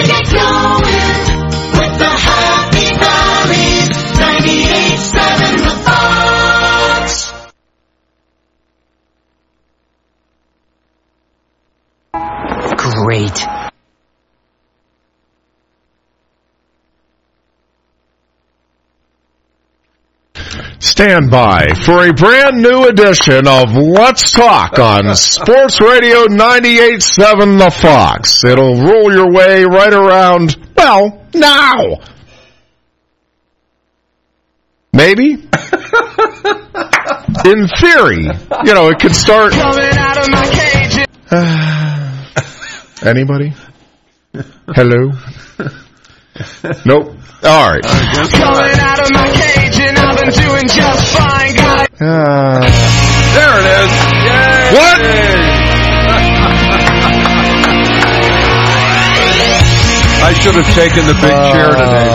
get going with the Happy Valleys, 98.7 The Fox. Great. Stand by for a brand new edition of Let's Talk on Sports Radio 98.7 The Fox. It'll roll your way right around, well, now. Maybe? In theory. You know, it could start... Coming out of my cage. Anybody? Hello? Nope. All right. Coming out of my cage and I've been doing just fine. There it is. Yay. What? I should have taken the big chair today.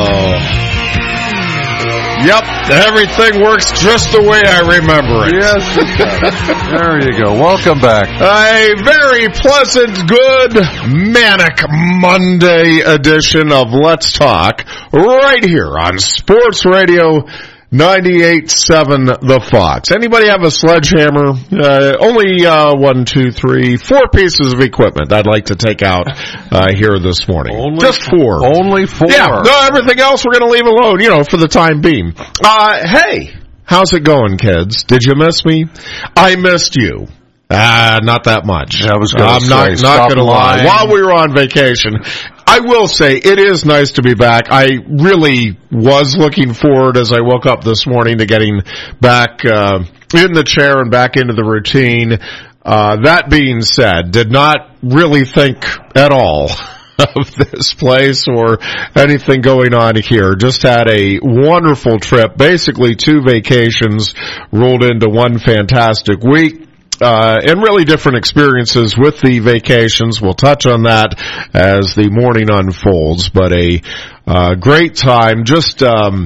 Yep, everything works just the way I remember it. Yes, it does. There you go. Welcome back. A very pleasant, good, manic Monday edition of Let's Talk right here on Sports Radio 98.7 The Fox. Anybody have a sledgehammer? Only 1, 2, 3, 4 pieces of equipment I'd like to take out here this morning. Just 4. Only 4. Yeah, no, everything else we're going to leave alone, you know, for the time being. Hey, how's it going, kids? Did you miss me? I missed you. Not that much. Yeah, I was I'm not going to lie. While we were on vacation, I will say it is nice to be back. I really was looking forward as I woke up this morning to getting back in the chair and back into the routine. That being said, did not really think at all of this place or anything going on here. Just had a wonderful trip, basically 2 vacations rolled into one fantastic week. And really different experiences with the vacations. We'll touch on that as the morning unfolds, but a great time. Just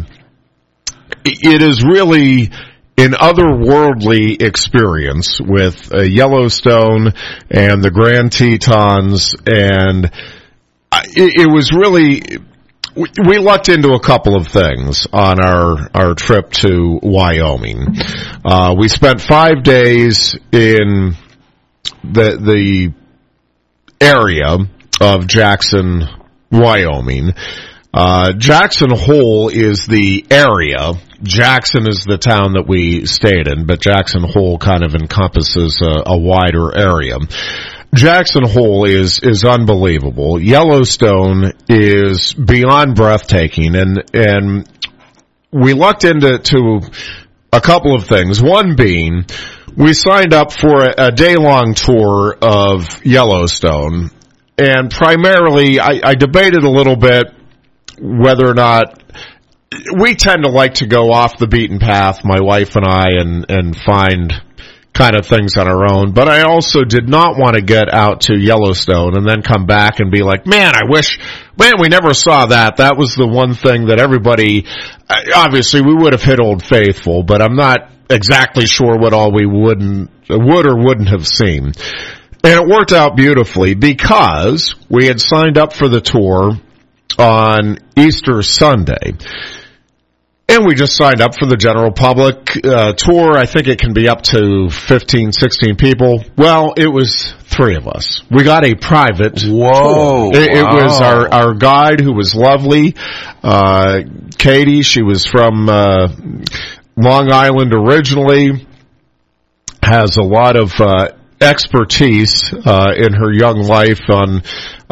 it is really an otherworldly experience with Yellowstone and the Grand Tetons, and it was really... We lucked into a couple of things on our trip to Wyoming. We spent 5 days in the area of Jackson, Wyoming. Jackson Hole is the area. Jackson is the town that we stayed in, but Jackson Hole kind of encompasses a wider area. Jackson Hole is unbelievable. Yellowstone is beyond breathtaking, and we lucked into a couple of things. One being, we signed up for a day-long tour of Yellowstone, and primarily, I debated a little bit whether or not we tend to like to go off the beaten path, my wife and I, and find kind of things on our own, but I also did not want to get out to Yellowstone and then come back and be like, man, we never saw that. That was the one thing that everybody, obviously we would have hit Old Faithful, but I'm not exactly sure what all we would or wouldn't have seen. And it worked out beautifully because we had signed up for the tour on Easter Sunday. And we just signed up for the general public tour. I think it can be up to 15, 16 people. Well, it was 3 of us. We got a private tour. It was our guide, who was lovely, Katie. She was from Long Island originally, has a lot of expertise in her young life on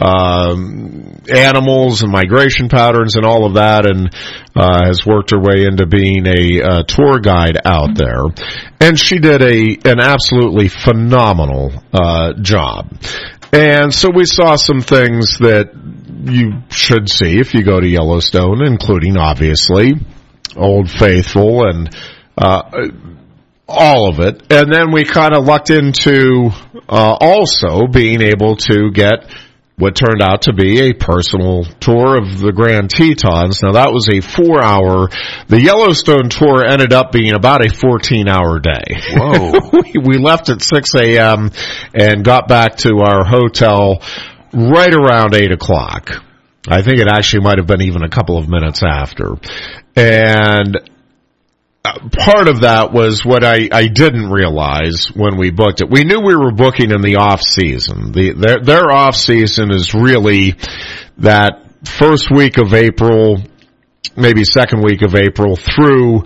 animals and migration patterns and all of that, and has worked her way into being a tour guide out there. And she did an absolutely phenomenal job. And so we saw some things that you should see if you go to Yellowstone, including, obviously, Old Faithful and all of it. And then we kind of lucked into also being able to get what turned out to be a personal tour of the Grand Tetons. Now, that was a 4-hour. The Yellowstone tour ended up being about a 14-hour day. Whoa. We left at 6 a.m. and got back to our hotel right around 8 o'clock. I think it actually might have been even a couple of minutes after. And part of that was what I didn't realize when we booked it. We knew we were booking in the off season. Their off season is really that first week of April, maybe second week of April through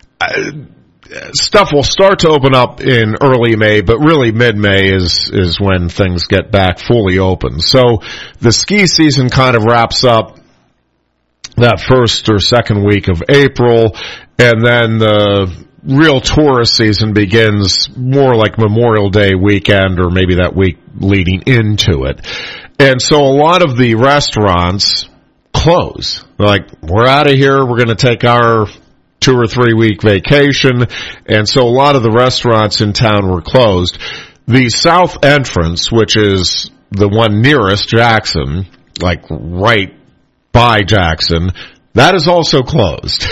stuff will start to open up in early May, but really mid-May is when things get back fully open. So the ski season kind of wraps up that first or second week of April, and then the real tourist season begins more like Memorial Day weekend or maybe that week leading into it. And so a lot of the restaurants close. They're like, we're out of here. We're going to take our 2 or 3 week vacation. And so a lot of the restaurants in town were closed. The south entrance, which is the one nearest Jackson, like right by Jackson, that is also closed.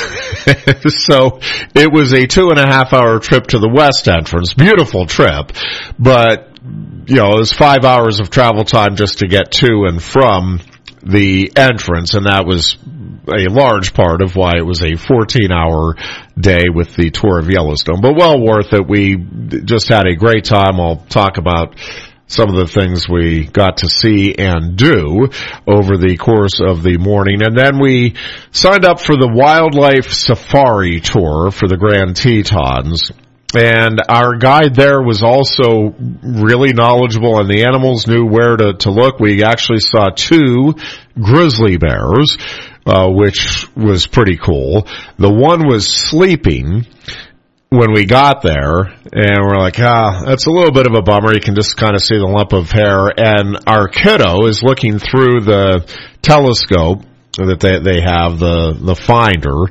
So it was a 2.5 hour trip to the west entrance. Beautiful trip, but it was 5 hours of travel time just to get to and from the entrance, and that was a large part of why it was a 14-hour day with the tour of Yellowstone. But well worth it. We just had a great time. I'll talk about some of the things we got to see and do over the course of the morning. And then we signed up for the Wildlife Safari Tour for the Grand Tetons. And our guide there was also really knowledgeable, and the animals knew where to look. We actually saw 2 grizzly bears, which was pretty cool. The one was sleeping when we got there, and we're like, that's a little bit of a bummer. You can just kind of see the lump of hair. And our kiddo is looking through the telescope that they have, the finder,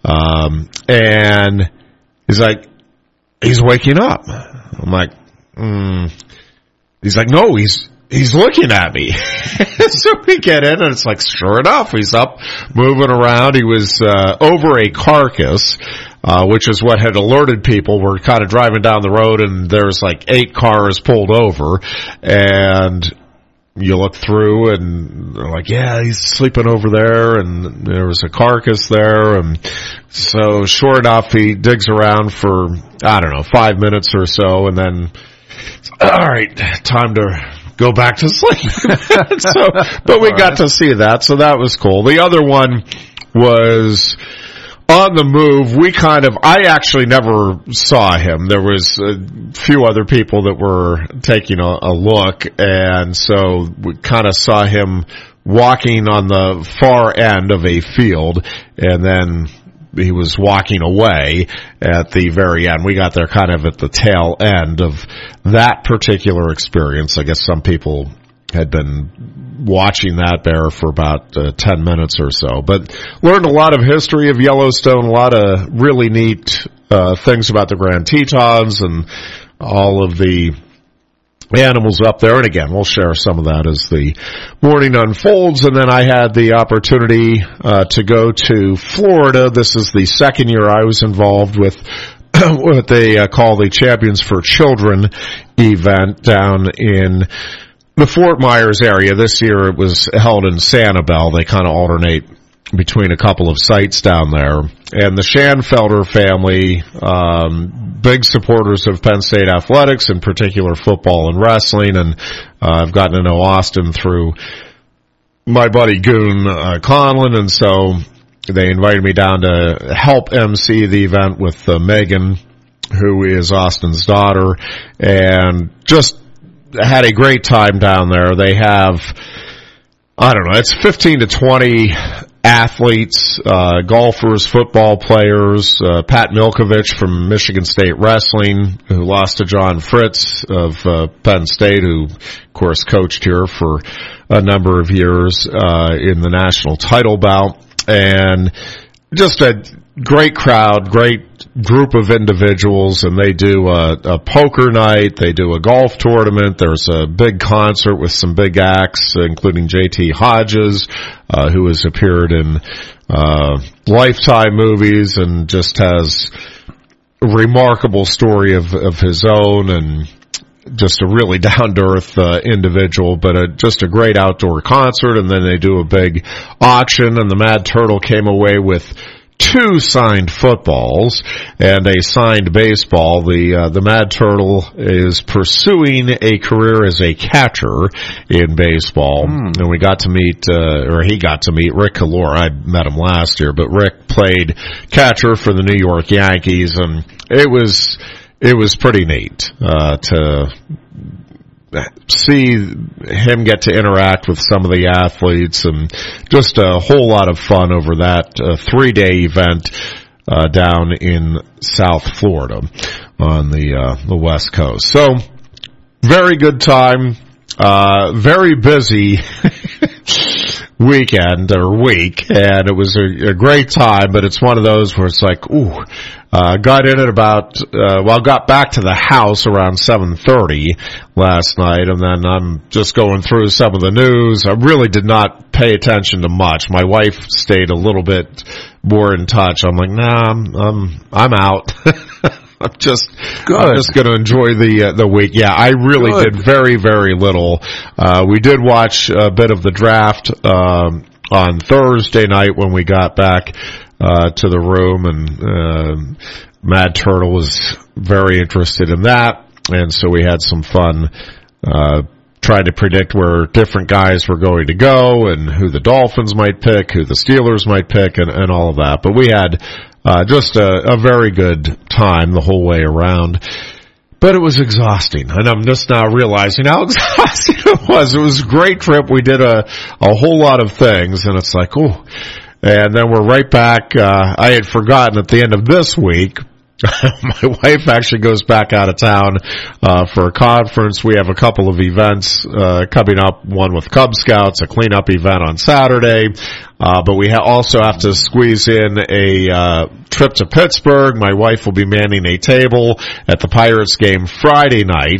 and he's like, he's waking up. I'm like, He's like, no, he's looking at me. So we get in, and it's like, sure enough, he's up, moving around. He was over a carcass, which is what had alerted people. We're kind of driving down the road, and there's like 8 cars pulled over, and you look through, and they're like, yeah, he's sleeping over there, and there was a carcass there. And so sure enough, he digs around for, 5 minutes or so, and then, all right, time to go back to sleep. But we got to see that, so that was cool. The other one was on the move. I actually never saw him. There was a few other people that were taking a look, and so we kind of saw him walking on the far end of a field, and then he was walking away at the very end. We got there kind of at the tail end of that particular experience. I guess some people had been watching that bear for about 10 minutes or so, but learned a lot of history of Yellowstone, a lot of really neat things about the Grand Tetons and all of the animals up there. And again, we'll share some of that as the morning unfolds. And then I had the opportunity to go to Florida. This is the second year I was involved with what they call the Champions for Children event down in the Fort Myers area. This year it was held in Sanibel. They kind of alternate between a couple of sites down there. And the Schanfelder family, big supporters of Penn State athletics, in particular football and wrestling. And I've gotten to know Austin through my buddy Goon Conlon, and so they invited me down to help MC the event with Megan, who is Austin's daughter, and just had a great time down there. They have, it's 15 to 20 athletes, golfers, football players, Pat Milkovich from Michigan State Wrestling, who lost to John Fritz of Penn State, who, of course, coached here for a number of years in the national title bout. And just a great crowd, great group of individuals, and they do a poker night, they do a golf tournament, there's a big concert with some big acts, including J.T. Hodges, who has appeared in Lifetime movies and just has a remarkable story of his own, and just a really down-to-earth individual, but just a great outdoor concert, and then they do a big auction, and the Mad Turtle came away with 2 signed footballs and a signed baseball. The Mad Turtle is pursuing a career as a catcher in baseball, and we got to meet, or he got to meet Rick Calor. I met him last year, but Rick played catcher for the New York Yankees, and it was pretty neat to see him get to interact with some of the athletes, and just a whole lot of fun over that 3-day event down in South Florida on the West Coast. So, very good time, very busy weekend or week, and it was a great time, but it's one of those where it's like, ooh, got in at about, got back to the house around 7:30 last night, and then I'm just going through some of the news. I really did not pay attention to much. My wife stayed a little bit more in touch. I'm like, nah, I'm out. I'm just going to enjoy the week. Yeah, I really did very, very little. We did watch a bit of the draft on Thursday night when we got back to the room, and Mad Turtle was very interested in that, and so we had some fun trying to predict where different guys were going to go and who the Dolphins might pick, who the Steelers might pick, and all of that. But we had just a very good time the whole way around. But it was exhausting, and I'm just now realizing how exhausting it was. It was a great trip. We did a whole lot of things, and it's like, oh. And then we're right back. I had forgotten at the end of this week, my wife actually goes back out of town for a conference. We have a couple of events coming up, one with Cub Scouts, a cleanup event on Saturday. But we also have to squeeze in a trip to Pittsburgh. My wife will be manning a table at the Pirates game Friday night.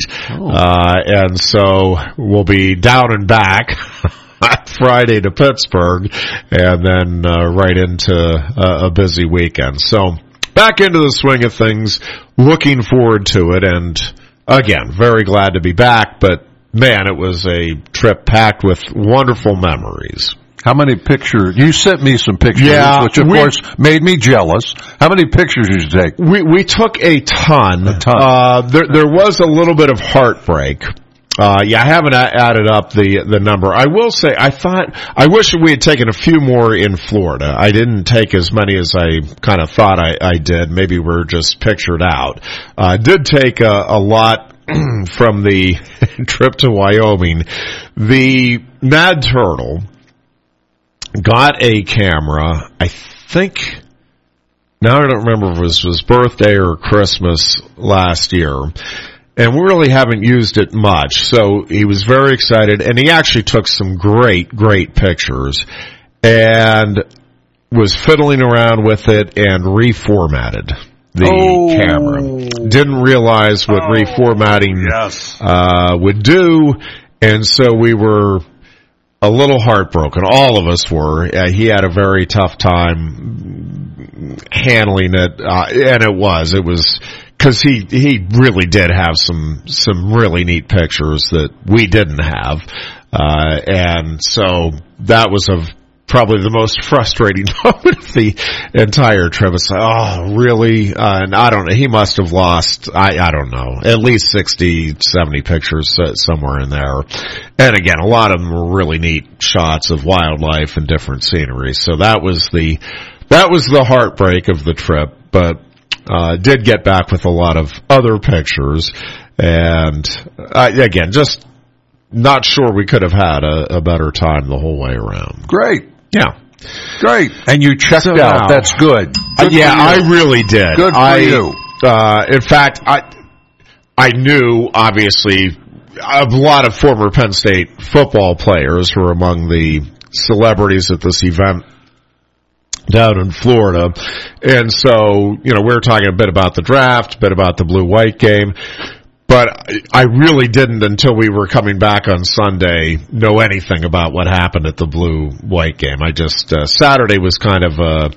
And so we'll be down and back Friday to Pittsburgh, and then right into a busy weekend. So back into the swing of things, looking forward to it, and again, very glad to be back, but man, it was a trip packed with wonderful memories. How many pictures? You sent me some pictures, which of course made me jealous. How many pictures did you take? We took a ton. There was a little bit of heartbreak. I haven't added up the number. I will say, I wish we had taken a few more in Florida. I didn't take as many as I kind of thought I did. Maybe we're just pictured out. Did take a lot from the trip to Wyoming. The Mad Turtle got a camera, I think, now I don't remember if it was his birthday or Christmas last year. And we really haven't used it much, so he was very excited, and he actually took some great pictures, and was fiddling around with it and reformatted the camera. Didn't realize what reformatting would do, and so we were a little heartbroken. All of us were. He had a very tough time handling it, and it was because he really did have some really neat pictures that we didn't have, and so that was probably the most frustrating moment of the entire trip. It's like, oh, really? And I don't know. He must have lost, I don't know, at least 60, 70 pictures somewhere in there. And again, a lot of them were really neat shots of wildlife and different scenery. So that was the heartbreak of the trip, but did get back with a lot of other pictures, and again, just not sure we could have had a better time the whole way around. Great. Yeah. Great. And you checked out. Now, that's good. I really did. Good for you. In fact, I knew, obviously, a lot of former Penn State football players were among the celebrities at this event down in Florida. And so, we were talking a bit about the draft, a bit about the blue-white game. But I really didn't, until we were coming back on Sunday, know anything about what happened at the blue-white game. I just, Saturday was kind of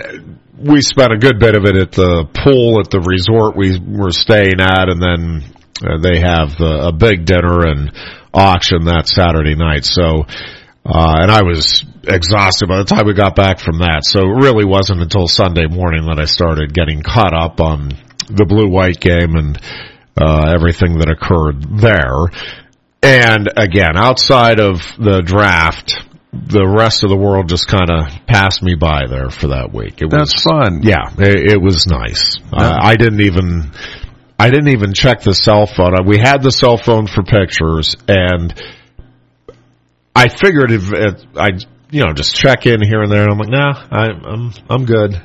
we spent a good bit of it at the pool at the resort we were staying at, and then they have a big dinner and auction that Saturday night. So, and I was exhausted by the time we got back from that. So it really wasn't until Sunday morning that I started getting caught up on the blue-white game and everything that occurred there. And again, outside of the draft, the rest of the world just kind of passed me by there for that week. That's fun. Yeah, it was nice. Yeah. I didn't even check the cell phone. We had the cell phone for pictures, and I figured if I just check in here and there. And I'm like, nah, I'm good.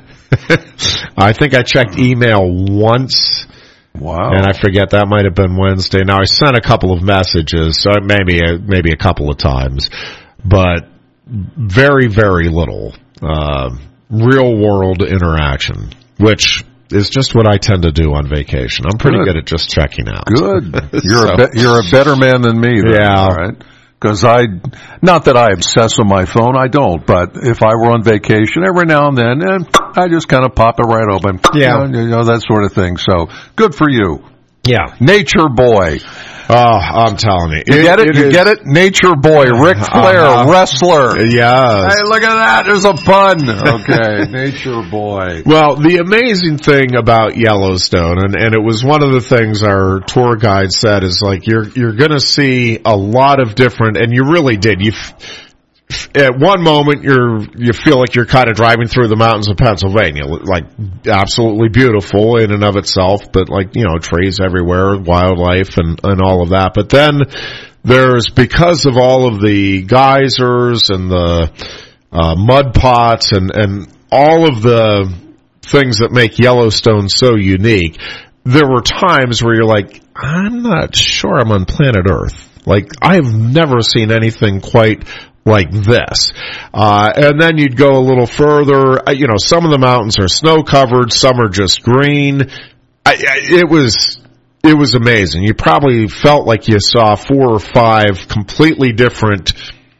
I think I checked email once. Wow. And I forget, that might have been Wednesday. Now I sent a couple of messages, so maybe a couple of times, but very, very little real world interaction, which is just what I tend to do on vacation. I'm pretty good at just checking out. Good. You're a better man than me, then, yeah. All right. Because not that I obsess on my phone, I don't, but if I were on vacation, every now and then, I just kind of pop it right open. Yeah. That sort of thing. So, good for you. Yeah. Nature boy. Oh, I'm telling you. You get it? You get it? Nature boy. Ric Flair, wrestler. Yes. Hey, look at that. There's a pun. Okay. Nature boy. Well, the amazing thing about Yellowstone, and it was one of the things our tour guide said, is like you're going to see a lot of different, and you really did. At one moment, you feel like you're kind of driving through the mountains of Pennsylvania, like absolutely beautiful in and of itself, but like, trees everywhere, wildlife and all of that. But then because of all of the geysers and the mud pots and all of the things that make Yellowstone so unique, there were times where you're like, I'm not sure I'm on planet Earth. Like, I have never seen anything quite like this. And then you'd go a little further. Some of the mountains are snow covered, some are just green. It was amazing. You probably felt like you saw 4 or 5 completely different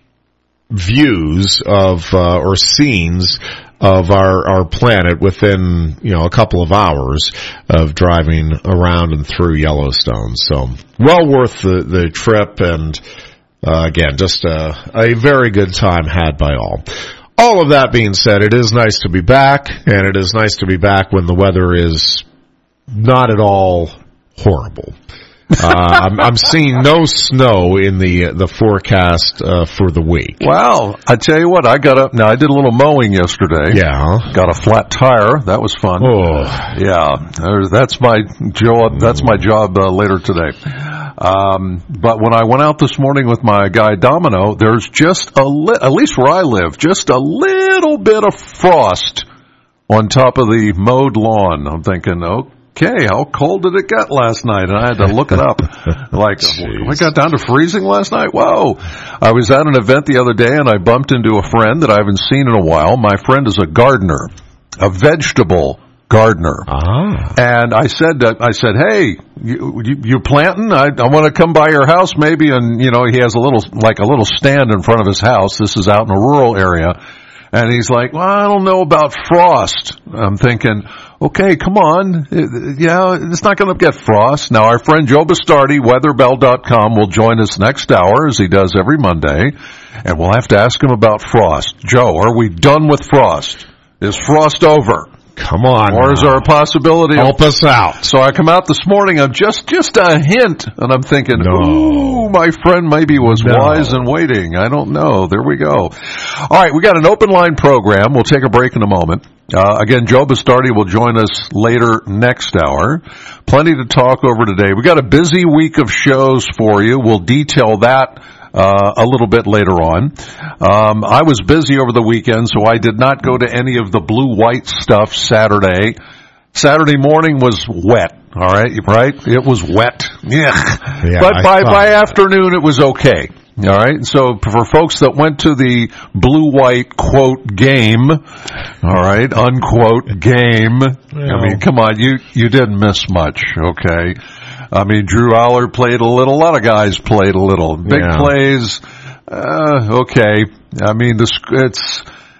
views of, or scenes of our planet within, a couple of hours of driving around and through Yellowstone. So, well worth the trip, and again, just a very good time had by all. All of that being said, it is nice to be back, and it is nice to be back when the weather is not at all horrible. I'm seeing no snow in the forecast for the week. Wow. I tell you what, I got up. Now, I did a little mowing yesterday. Yeah. Got a flat tire. That was fun. Oh. Yeah. That's my job later today. But when I went out this morning with my guy Domino, there's just at least where I live, just a little bit of frost on top of the mowed lawn. I'm thinking, okay, how cold did it get last night? And I had to look it up. Like, we got down to freezing last night? Whoa. I was at an event the other day, and I bumped into a friend that I haven't seen in a while. My friend is a gardener, a vegetable gardener. Ah. And I said, hey, you planting? I want to come by your house maybe. And, he has a little stand in front of his house. This is out in a rural area. And he's like, well, I don't know about frost. I'm thinking, okay, come on. It's not going to get frost. Now, our friend Joe Bastardi, weatherbell.com, will join us next hour, as he does every Monday, and we'll have to ask him about frost. Joe, are we done with frost? Is frost over? Come on. Or is there a possibility? Help us out. So I come out this morning, I'm just a hint, and I'm thinking, ooh, my friend maybe was wise and waiting. I don't know. There we go. All right, we got an open line program. We'll take a break in a moment. Again, Joe Bastardi will join us later next hour. Plenty to talk over today. We got a busy week of shows for you. We'll detail that a little bit later on. I was busy over the weekend, so I did not go to any of the blue-white stuff Saturday. Saturday morning was wet, all right? It was wet. Yeah. But by afternoon, it was okay. All right. So for folks that went to the blue-white quote game, all right, unquote game. Yeah. I mean, come on, you didn't miss much. Okay. I mean, Drew Allard played a little. A lot of guys played a little. Big plays. Okay. I mean,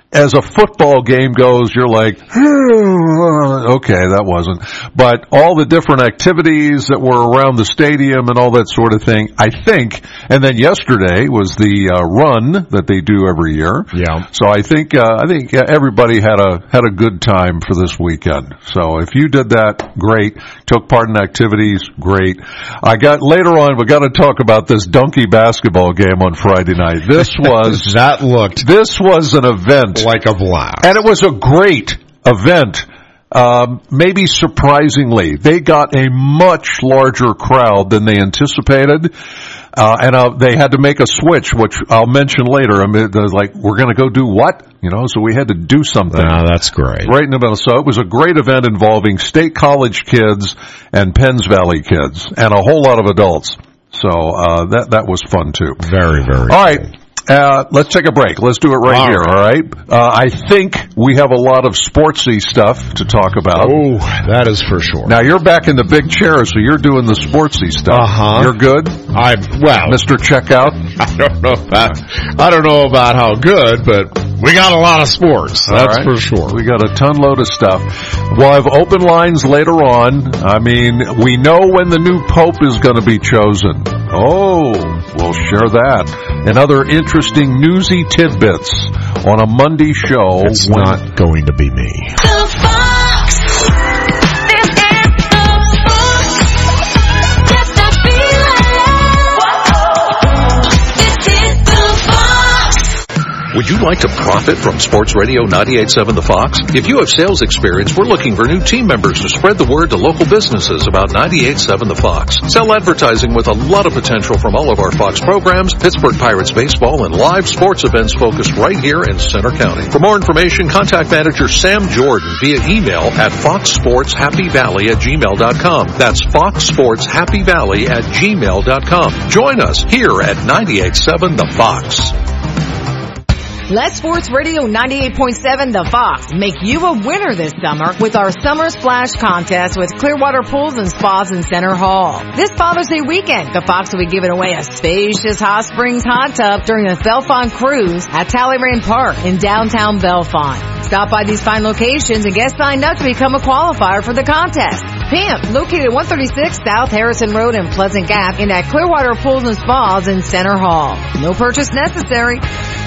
as a football game goes, you're like, okay, that wasn't. But all the different activities that were around the stadium and all that sort of thing, I think. And then yesterday was the run that they do every year. Yeah. So I think everybody had a good time for this weekend. So if you did that, great. Took part in activities, great. Later on, we got to talk about this donkey basketball game on Friday night. This was This was an event. Like a blast. And it was a great event. Maybe surprisingly, they got a much larger crowd than they anticipated. And they had to make a switch, which I'll mention later. I mean, they're like, we're going to go do what? So we had to do something. That's great. Right in the middle. So it was a great event involving State College kids and Penns Valley kids and a whole lot of adults. So that was fun, too. Very, very All right. cool. Let's take a break. Let's do it right here, all right? I think we have a lot of sportsy stuff to talk about. Oh, that is for sure. Now, you're back in the big chair, so you're doing the sportsy stuff. Uh-huh. You're good? Mr. Checkout? I don't know about how good, but we got a lot of sports. That's right. for sure. We got a ton load of stuff. We'll have open lines later on. I mean, we know when the new pope is going to be chosen. Oh, we'll share that. And other interesting newsy tidbits on a Monday show. It's not going to be me. The Fox. This is the Fox. Just a feeling. This is the Fox. Would you like to profit from Sports Radio 98.7 The Fox? If you have sales experience, we're looking for new team members to spread the word to local businesses about 98.7 The Fox. Sell advertising with a lot of potential from all of our Fox programs, Pittsburgh Pirates baseball, and live sports events focused right here in Center County. For more information, contact manager Sam Jordan via email at foxsportshappyvalley@gmail.com. That's foxsportshappyvalley@gmail.com. Join us here at 98.7 The Fox. Let Sports Radio 98.7 The Fox make you a winner this summer with our Summer Splash Contest with Clearwater Pools and Spas in Center Hall. This Father's Day weekend, the Fox will be giving away a spacious Hot Springs hot tub during the Bellefonte Cruise at Talleyrand Park in downtown Bellefonte. Stop by these fine locations and get signed up to become a qualifier for the contest. PIMP, located at 136 South Harrison Road in Pleasant Gap, and at Clearwater Pools and Spas in Center Hall. No purchase necessary.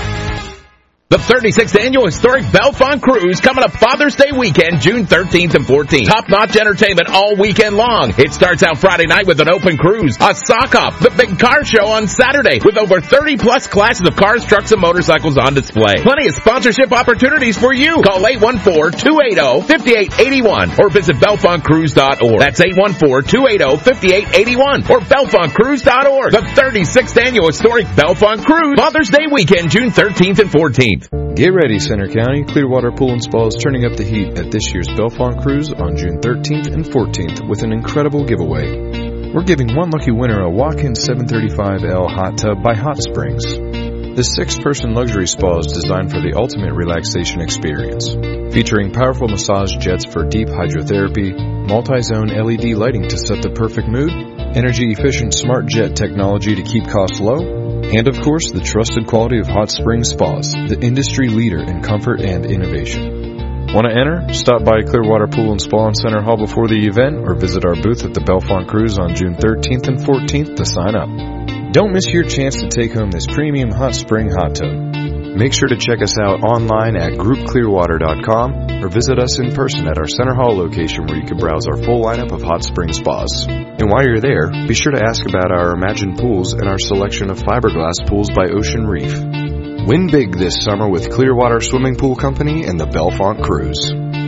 The 36th Annual Historic Bellefonte Cruise coming up Father's Day weekend, June 13th and 14th. Top-notch entertainment all weekend long. It starts out Friday night with an open cruise, a sock-off, the big car show on Saturday with over 30-plus classes of cars, trucks, and motorcycles on display. Plenty of sponsorship opportunities for you. Call 814-280-5881 or visit BellefonteCruise.org. That's 814-280-5881 or BellefonteCruise.org. The 36th Annual Historic Bellefonte Cruise, Father's Day weekend, June 13th and 14th. Get ready, Center County. Clearwater Pool and Spa is turning up the heat at this year's Bellefonte Cruise on June 13th and 14th with an incredible giveaway. We're giving one lucky winner a walk-in 735L hot tub by Hot Springs. This 6-person luxury spa is designed for the ultimate relaxation experience, featuring powerful massage jets for deep hydrotherapy, multi-zone LED lighting to set the perfect mood, energy-efficient smart jet technology to keep costs low, and, of course, the trusted quality of Hot Springs Spas, the industry leader in comfort and innovation. Want to enter? Stop by Clearwater Pool and Spa in Center Hall before the event or visit our booth at the Bellefonte Cruise on June 13th and 14th to sign up. Don't miss your chance to take home this premium hot spring hot tub. Make sure to check us out online at groupclearwater.com or visit us in person at our Center Hall location where you can browse our full lineup of hot spring spas. And while you're there, be sure to ask about our Imagine Pools and our selection of fiberglass pools by Ocean Reef. Win big this summer with Clearwater Swimming Pool Company and the Bellefonte Cruise.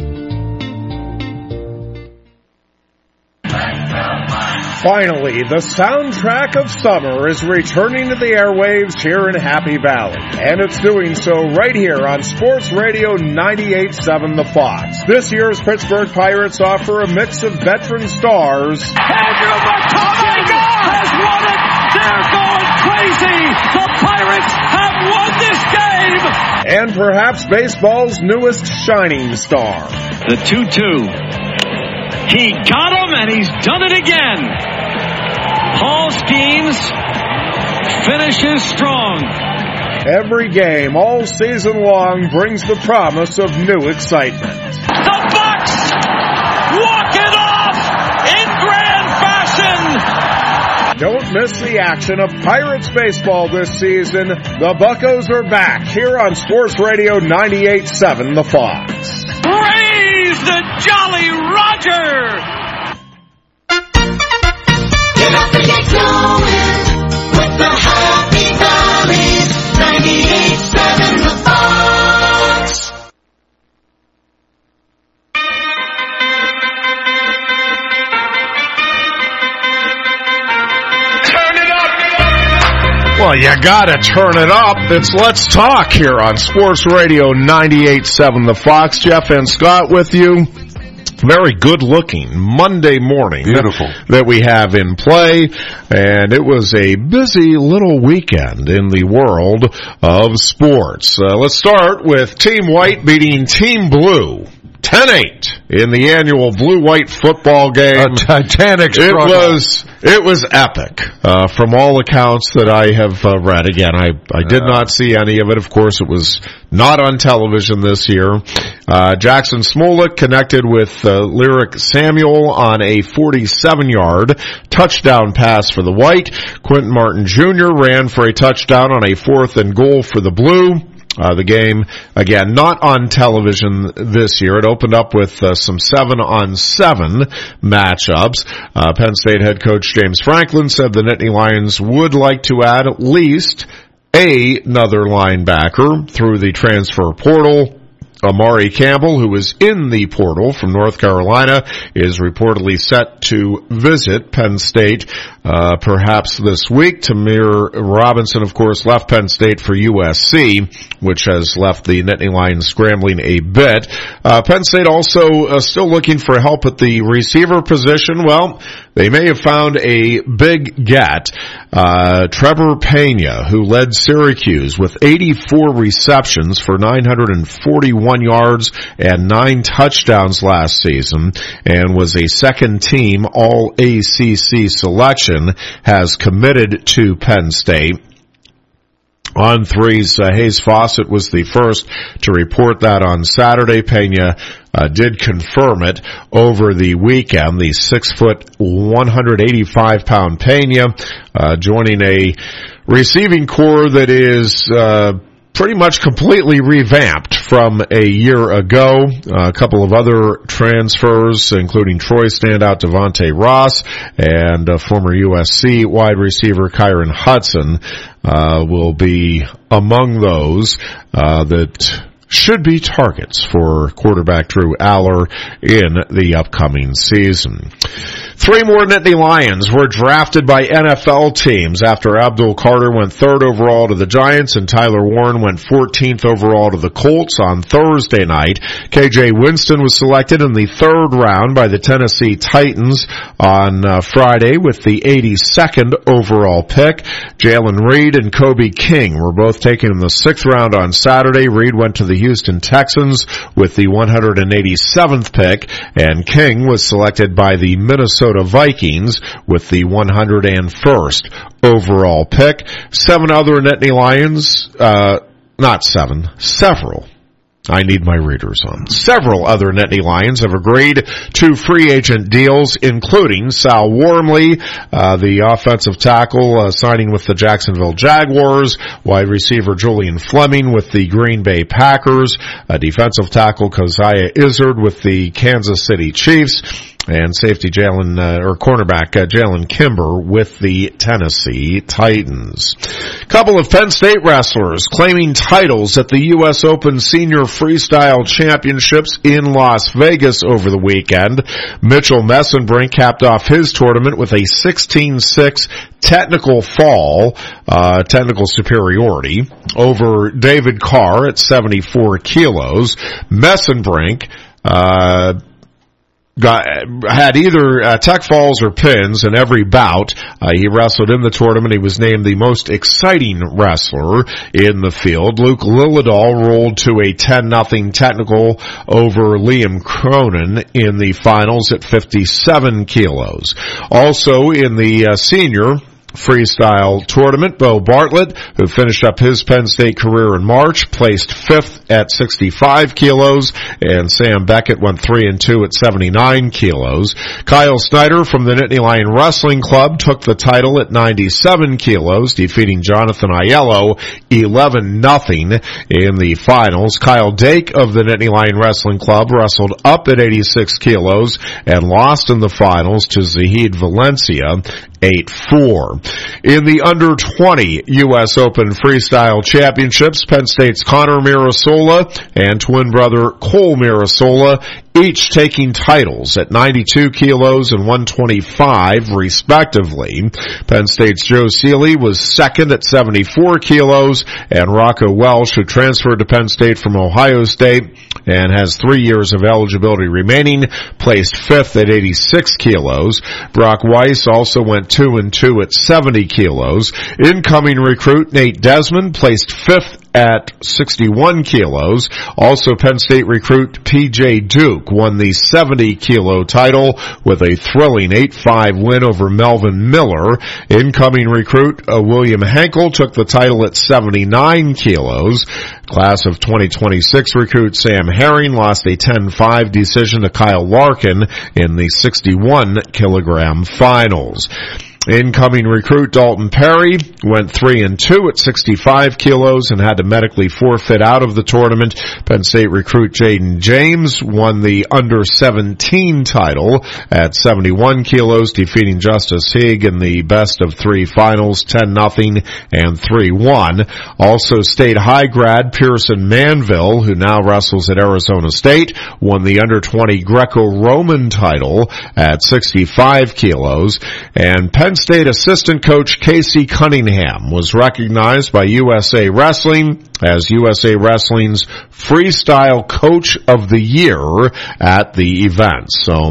Finally, the soundtrack of summer is returning to the airwaves here in Happy Valley. And it's doing so right here on Sports Radio 98.7 The Fox. This year's Pittsburgh Pirates offer a mix of veteran stars. Andrew McCutcheon has won it! They're going crazy! The Pirates have won this game! And perhaps baseball's newest shining star. The 2-2. He got him, and he's done it again. Paul Skeens finishes strong. Every game all season long brings the promise of new excitement. The Bucks walk it off in grand fashion. Don't miss the action of Pirates baseball this season. The Buccos are back here on Sports Radio 98.7 The Fox. Praise the Jolly Roger. Get up and get going with the Happy Valley 98.7 The Fox. Turn it up. Well, you gotta turn it up. It's Let's Talk here on Sports Radio 98.7 The Fox. Jeff and Scott with you. Very good-looking Monday morning. Beautiful. That we have in play, and it was a busy little weekend in the world of sports. Let's start with Team White beating Team Blue 10-8 in the annual blue-white football game. A titanic struggle. It was epic, from all accounts that I have read. Again, I did not see any of it. Of course, it was not on television this year. Jackson Smolik connected with Lyric Samuel on a 47-yard touchdown pass for the White. Quentin Martin Jr. ran for a touchdown on a 4th and goal for the Blue. The game, again, not on television this year. It opened up with some 7-on-7 matchups. Penn State head coach James Franklin said the Nittany Lions would like to add at least another linebacker through the transfer portal. Amari Campbell, who is in the portal from North Carolina, is reportedly set to visit Penn State perhaps this week. Tamir Robinson, of course, left Penn State for USC, which has left the Nittany Lions scrambling a bit. Penn State also still looking for help at the receiver position. Well, they may have found a big get. Trevor Pena, who led Syracuse with 84 receptions for 941 yards and 9 touchdowns last season, and was a second-team All-ACC selection, has committed to Penn State. On threes, Hayes Fawcett was the first to report that on Saturday. Pena did confirm it over the weekend. The 6', 185-pound Pena joining a receiving corps that is pretty much completely revamped from a year ago. A couple of other transfers, including Troy standout Devontae Ross and former USC wide receiver Kyron Hudson, will be among those that should be targets for quarterback Drew Aller in the upcoming season. 3 more Nittany Lions were drafted by NFL teams after Abdul Carter went 3rd overall to the Giants and Tyler Warren went 14th overall to the Colts on Thursday night. KJ Winston was selected in the 3rd round by the Tennessee Titans on Friday with the 82nd overall pick. Jalen Reed and Kobe King were both taken in the 6th round on Saturday. Reed went to the Houston Texans with the 187th pick, and King was selected by the Minnesota Vikings with the 101st overall pick. 7 other Nittany Lions, several. I need my readers on. Several other Nittany Lions have agreed to free agent deals, including Sal Wormley, the offensive tackle, signing with the Jacksonville Jaguars, wide receiver Julian Fleming with the Green Bay Packers, defensive tackle Keziah Izzard with the Kansas City Chiefs, and safety cornerback Jalen Kimber with the Tennessee Titans. Couple of Penn State wrestlers claiming titles at the U.S. Open Senior Freestyle Championships in Las Vegas over the weekend. Mitchell Messenbrink capped off his tournament with a 16-6 technical superiority over David Carr at 74 kilos. Messenbrink had either tech falls or pins in every bout. He wrestled in the tournament. He was named the most exciting wrestler in the field. Luke Lillidahl rolled to a 10-0 technical over Liam Cronin in the finals at 57 kilos. Also in the senior freestyle tournament. Bo Bartlett, who finished up his Penn State career in March, placed 5th at 65 kilos, and Sam Beckett went 3-2 at 79 kilos. Kyle Snyder from the Nittany Lion Wrestling Club took the title at 97 kilos, defeating Jonathan Aiello 11-0 in the finals. Kyle Dake of the Nittany Lion Wrestling Club wrestled up at 86 kilos and lost in the finals to Zahid Valencia 8-4. In the under-20 U.S. Open Freestyle Championships, Penn State's Connor Mirasola and twin brother Cole Mirasola each taking titles at 92 kilos and 125, respectively. Penn State's Joe Seeley was second at 74 kilos, and Rocco Welsh, who transferred to Penn State from Ohio State and has 3 years of eligibility remaining, placed fifth at 86 kilos. Brock Weiss also went 2-2 at 70 kilos. Incoming recruit Nate Desmond placed fifth at 61 kilos. Also, Penn State recruit P.J. Duke won the 70-kilo title with a thrilling 8-5 win over Melvin Miller. Incoming recruit William Henkel took the title at 79 kilos. Class of 2026 recruit Sam Herring lost a 10-5 decision to Kyle Larkin in the 61-kilogram finals. Incoming recruit Dalton Perry went 3-2 at 65 kilos and had to medically forfeit out of the tournament. Penn State recruit Jaden James won the under-17 title at 71 kilos, defeating Justice Higg in the best-of-3 finals, 10-0 and 3-1. Also, State High grad Pearson Manville, who now wrestles at Arizona State, won the under-20 Greco-Roman title at 65 kilos. And Penn State assistant coach Casey Cunningham was recognized by USA Wrestling as USA Wrestling's Freestyle Coach of the Year at the event. So,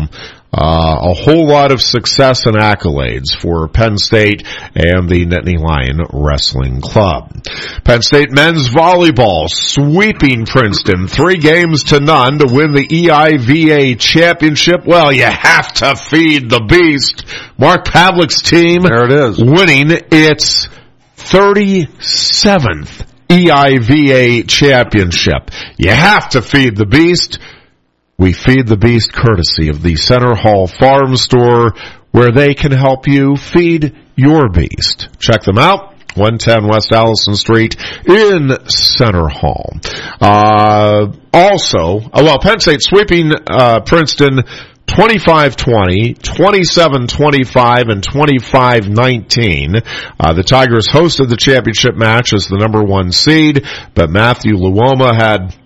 a whole lot of success and accolades for Penn State and the Nittany Lion Wrestling Club. Penn State men's volleyball sweeping Princeton 3-0 to win the EIVA championship. Well, you have to feed the beast. Mark Pavlik's team, there it is, winning its 37th EIVA championship. You have to feed the beast. We feed the beast courtesy of the Center Hall Farm Store, where they can help you feed your beast. Check them out, 110 West Allison Street in Center Hall. Penn State sweeping Princeton 25-20, 27-25, and 25-19. The Tigers hosted the championship match as the number 1 seed, but Matthew Luoma had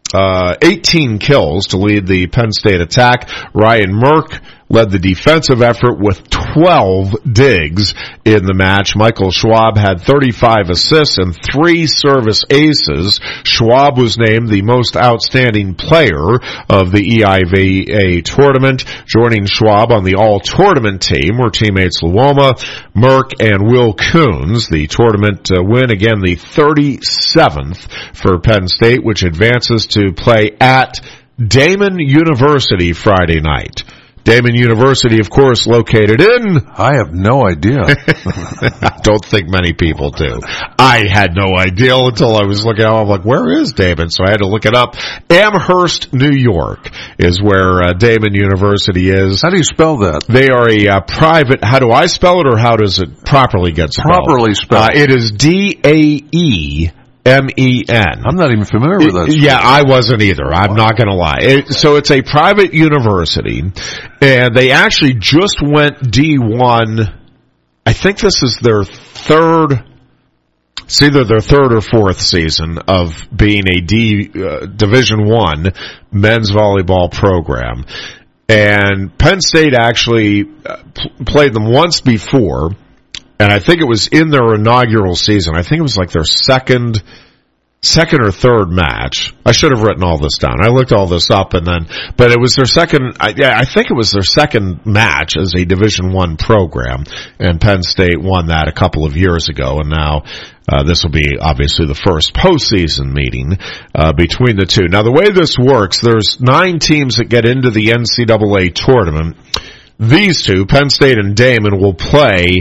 18 kills to lead the Penn State attack. Ryan Merck led the defensive effort with 12 digs in the match. Michael Schwab had 35 assists and 3 service aces. Schwab was named the most outstanding player of the EIVA tournament. Joining Schwab on the all-tournament team were teammates Luoma, Merck, and Will Coons. The tournament win, again, the 37th for Penn State, which advances to play at Damon University Friday night. Damon University, of course, located in... I have no idea. I don't think many people do. I had no idea until I was looking at it. I'm like, where is Damon? So I had to look it up. Amherst, New York is where Damon University is. How do you spell that? They are a private... How do I spell it, or how does it properly get spelled? Properly spelled. It is D-A-E... M-E-N. I'm not even familiar with that. Yeah, I wasn't either. I'm not going to lie. So it's a private university, and they actually just went D1. I think this is their third, it's either their third or fourth season of being a Division I men's volleyball program. And Penn State actually played them once before, and I think it was in their inaugural season. I think it was like their second or third match. I should have written all this down. I looked all this up, but it was their second. I think it was their second match as a Division I program, and Penn State won that a couple of years ago, and now this will be obviously the first postseason meeting between the two. Now, the way this works, there's 9 teams that get into the NCAA tournament. These two, Penn State and Damon, will play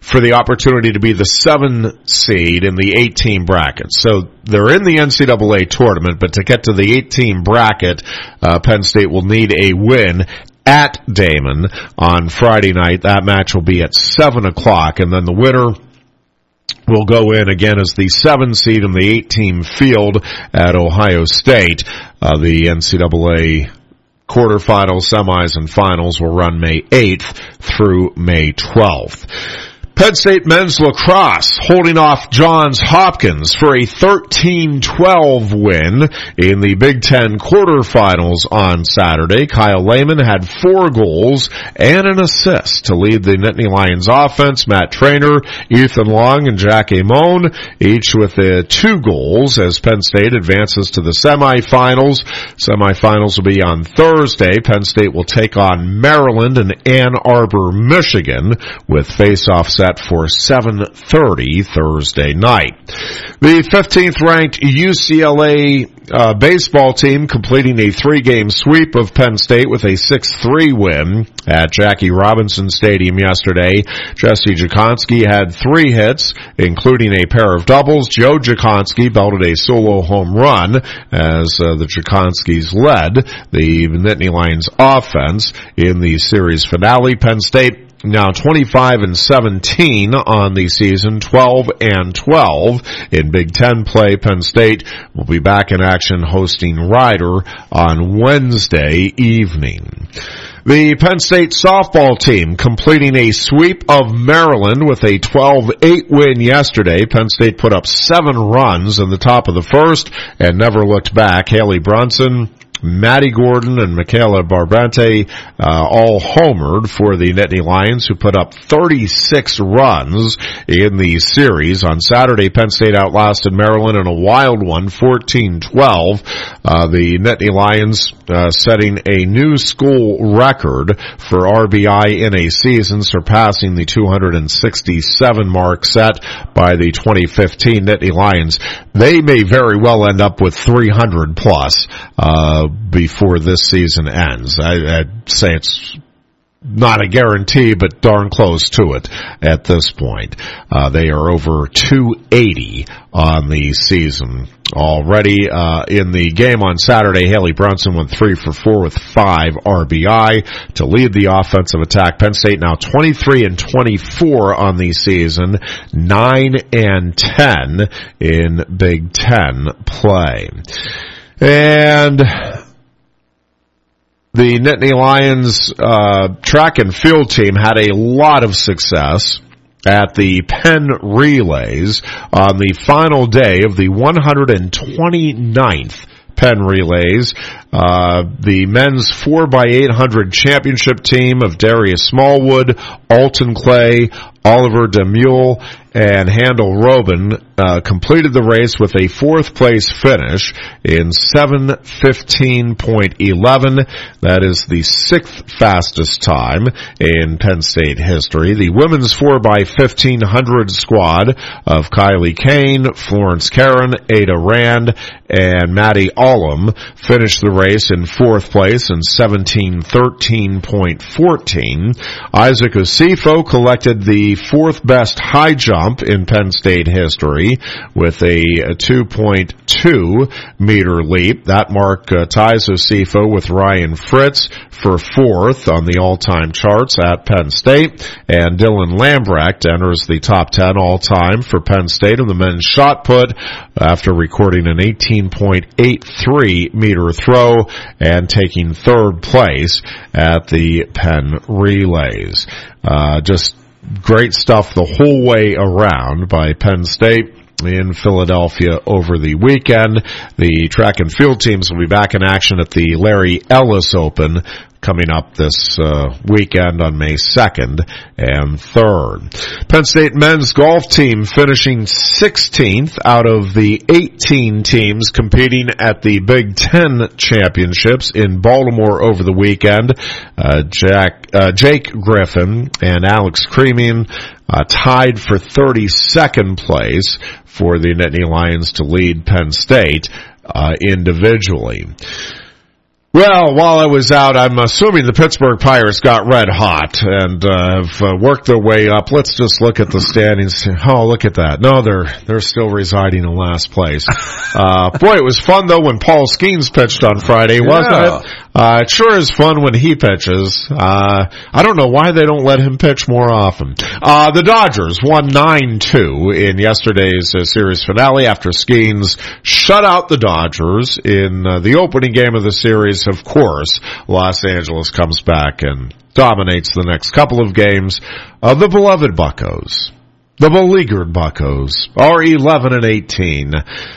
for the opportunity to be the 7 seed in the 8-team bracket. So they're in the NCAA tournament, but to get to the 8-team bracket, Penn State will need a win at Damon on Friday night. That match will be at 7 o'clock, and then the winner will go in again as the 7 seed in the 8-team field at Ohio State. The NCAA quarterfinals, semis, and finals will run May 8th through May 12th. Penn State men's lacrosse holding off Johns Hopkins for a 13-12 win in the Big Ten quarterfinals on Saturday. Kyle Lehman had 4 goals and an assist to lead the Nittany Lions offense. Matt Traynor, Ethan Long, and Jack Amon, each with 2 goals as Penn State advances to the semifinals. Semifinals will be on Thursday. Penn State will take on Maryland and Ann Arbor, Michigan, with face-offs set for 7:30 Thursday night. The 15th ranked UCLA baseball team completing a 3-game sweep of Penn State with a 6-3 win at Jackie Robinson Stadium yesterday. Jesse Jakonski had 3 hits, including a pair of doubles. Joe Jakonski belted a solo home run as the Jakonskis led the Nittany Lions offense in the series finale. Penn State now 25-17 on the season, 12-12 in Big Ten play. Penn State will be back in action hosting Rider on Wednesday evening. The Penn State softball team completing a sweep of Maryland with a 12-8 win yesterday. Penn State put up 7 runs in the top of the first and never looked back. Haley Brunson, Maddie Gordon, and Michaela Barbante all homered for the Nittany Lions, who put up 36 runs in the series. On Saturday, Penn State outlasted Maryland in a wild one, 14-12. The Nittany Lions setting a new school record for RBI in a season, surpassing the 267 mark set by the 2015 Nittany Lions. They may very well end up with 300 plus before this season ends. I'd say it's not a guarantee, but darn close to it at this point. They are over 280 on the season already. In the game on Saturday, Haley Brunson went 3 for 4 with 5 RBI to lead the offensive attack. Penn State now 23-24 on the season, 9-10 in Big Ten play. And the Nittany Lions track and field team had a lot of success at the Penn Relays on the final day of the 129th Penn Relays. The men's 4x800 championship team of Darius Smallwood, Alton Clay, Oliver Demule, and Handel Robin completed the race with a 4th place finish in 7:15.11. That is the 6th fastest time in Penn State history. The women's 4x1500 squad of Kylie Kane, Florence Karen, Ada Rand, and Maddie Ollum finished the race in 4th place in 17:13.14. Isaac Osifo collected the 4th best high jump in Penn State history with a 2.2 meter leap. That mark ties Osifo with Ryan Fritz for 4th on the all-time charts at Penn State, and Dylan Lambrecht enters the top 10 all-time for Penn State in the men's shot put after recording an 18.83 meter throw and taking 3rd place at the Penn Relays. Just great stuff the whole way around by Penn State in Philadelphia over the weekend. The track and field teams will be back in action at the Larry Ellis Open coming up this weekend on May 2nd and 3rd. Penn State men's golf team finishing 16th out of the 18 teams competing at the Big Ten Championships in Baltimore over the weekend. Jake Griffin and Alex Creamian tied for 32nd place for the Nittany Lions to lead Penn State individually. Well, while I was out, I'm assuming the Pittsburgh Pirates got red hot and have worked their way up. Let's just look at the standings. Oh, look at that. No, they're still residing in last place. Boy, it was fun though when Paul Skeens pitched on Friday, wasn't it? It sure is fun when he pitches. I don't know why they don't let him pitch more often. The Dodgers won 9-2 in yesterday's series finale after Skeens shut out the Dodgers in the opening game of the series. Of course, Los Angeles comes back and dominates the next couple of games of the beloved Buccos. The beleaguered Buccos are 11-18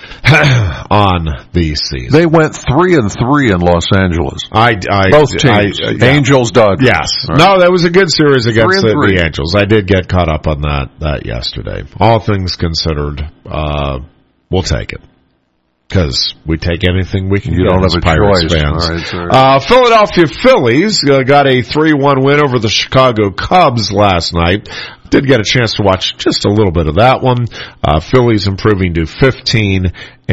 on the season. They went 3-3 in Los Angeles. Both teams, Angels, Dodgers. Yes. Right. No, that was a good series against the Angels. I did get caught up on that yesterday. All things considered, we'll take it. Because we take anything we can get as Pirates fans. Right. Philadelphia Phillies got a 3-1 win over the Chicago Cubs last night. Did get a chance to watch just a little bit of that one. Phillies improving to 15-13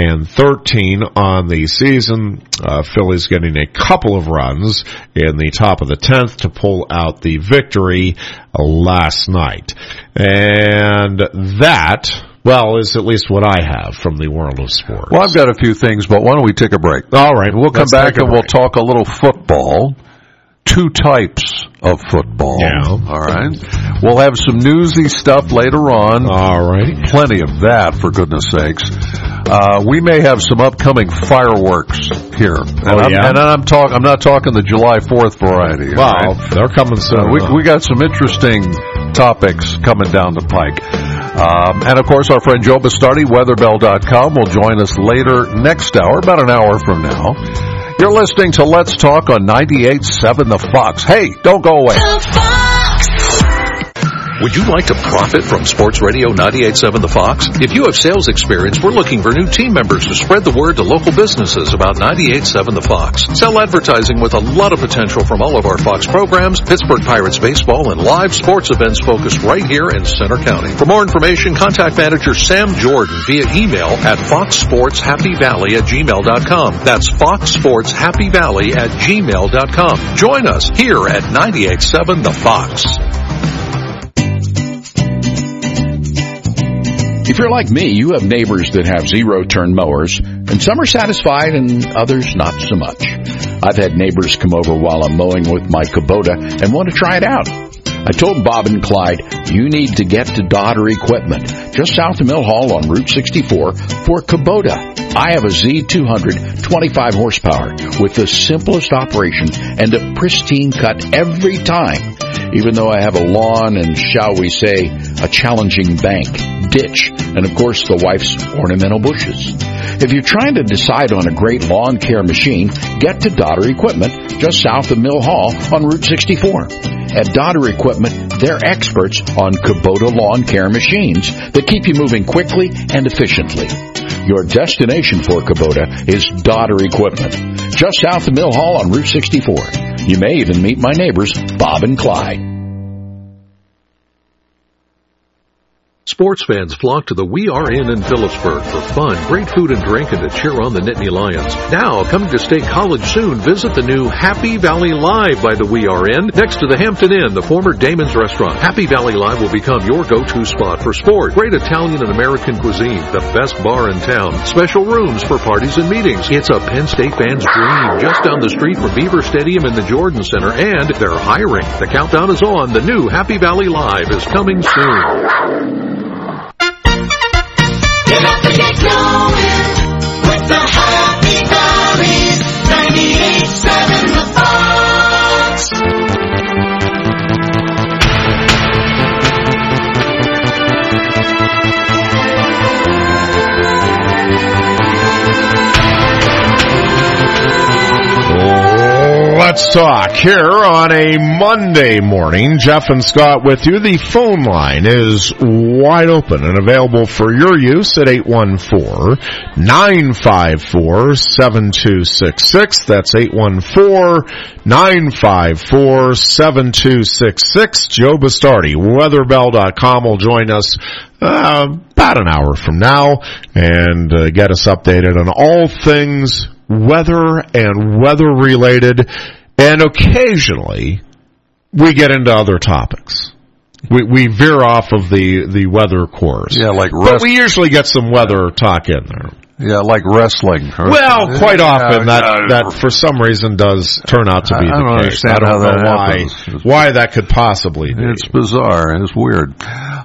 on the season. Phillies getting a couple of runs in the top of the 10th to pull out the victory last night. And that, well, is at least what I have from the world of sports. Well, I've got a few things, but why don't we take a break? All right. We'll come back and we'll talk a little football. Two types of football. Yeah. All right. We'll have some newsy stuff later on. All right. Plenty of that, for goodness sakes. We may have some upcoming fireworks here. And I'm not talking the July 4th variety. Well, right? They're coming soon. We got some interesting topics coming down the pike. And of course, our friend Joe Bastardi, weatherbell.com, will join us later next hour, about an hour from now. You're listening to Let's Talk on 98.7 The Fox. Hey, don't go away. Would you like to profit from Sports Radio 98.7 The Fox? If you have sales experience, we're looking for new team members to spread the word to local businesses about 98.7 The Fox. Sell advertising with a lot of potential from all of our Fox programs, Pittsburgh Pirates baseball, and live sports events focused right here in Center County. For more information, contact manager Sam Jordan via email at foxsportshappyvalley@gmail.com. That's foxsportshappyvalley@gmail.com. Join us here at 98.7 The Fox. If you're like me, you have neighbors that have zero-turn mowers, and some are satisfied and others not so much. I've had neighbors come over while I'm mowing with my Kubota and want to try it out. I told Bob and Clyde, you need to get to Dodder Equipment, just south of Mill Hall on Route 64 for Kubota. I have a Z200 25 horsepower with the simplest operation and a pristine cut every time. Even though I have a lawn and, shall we say, a challenging bank, ditch, and of course the wife's ornamental bushes. If you're trying to decide on a great lawn care machine, get to Dodder Equipment, just south of Mill Hall on Route 64. At Dodder Equipment, they're experts on Kubota lawn care machines that keep you moving quickly and efficiently. Your destination for Kubota is Dodder Equipment, just south of Mill Hall on Route 64. You may even meet my neighbors, Bob and Clyde. Sports fans flock to the We Are Inn in Phillipsburg for fun, great food and drink, and to cheer on the Nittany Lions. Now, coming to State College soon, visit the new Happy Valley Live by the We Are Inn, next to the Hampton Inn, the former Damon's Restaurant. Happy Valley Live will become your go-to spot for sport, great Italian and American cuisine, the best bar in town, special rooms for parties and meetings. It's a Penn State fan's dream, just down the street from Beaver Stadium and the Jordan Center, and they're hiring. The countdown is on. The new Happy Valley Live is coming soon. Get up and get going with the Happy Valley 98.7 The Fox. Let's talk here on a Monday morning. Jeff and Scott with you. The phone line is wide open and available for your use at 814-954-7266. That's 814-954-7266. Joe Bastardi, weatherbell.com, will join us about an hour from now and get us updated on all things weather and weather-related, and occasionally we get into other topics. We veer off of the weather course. Yeah, like but we usually get some weather talk in there. Yeah, like wrestling. Well, quite often that for some reason does turn out to be the case. I don't know why that could possibly be. It's bizarre. It's weird.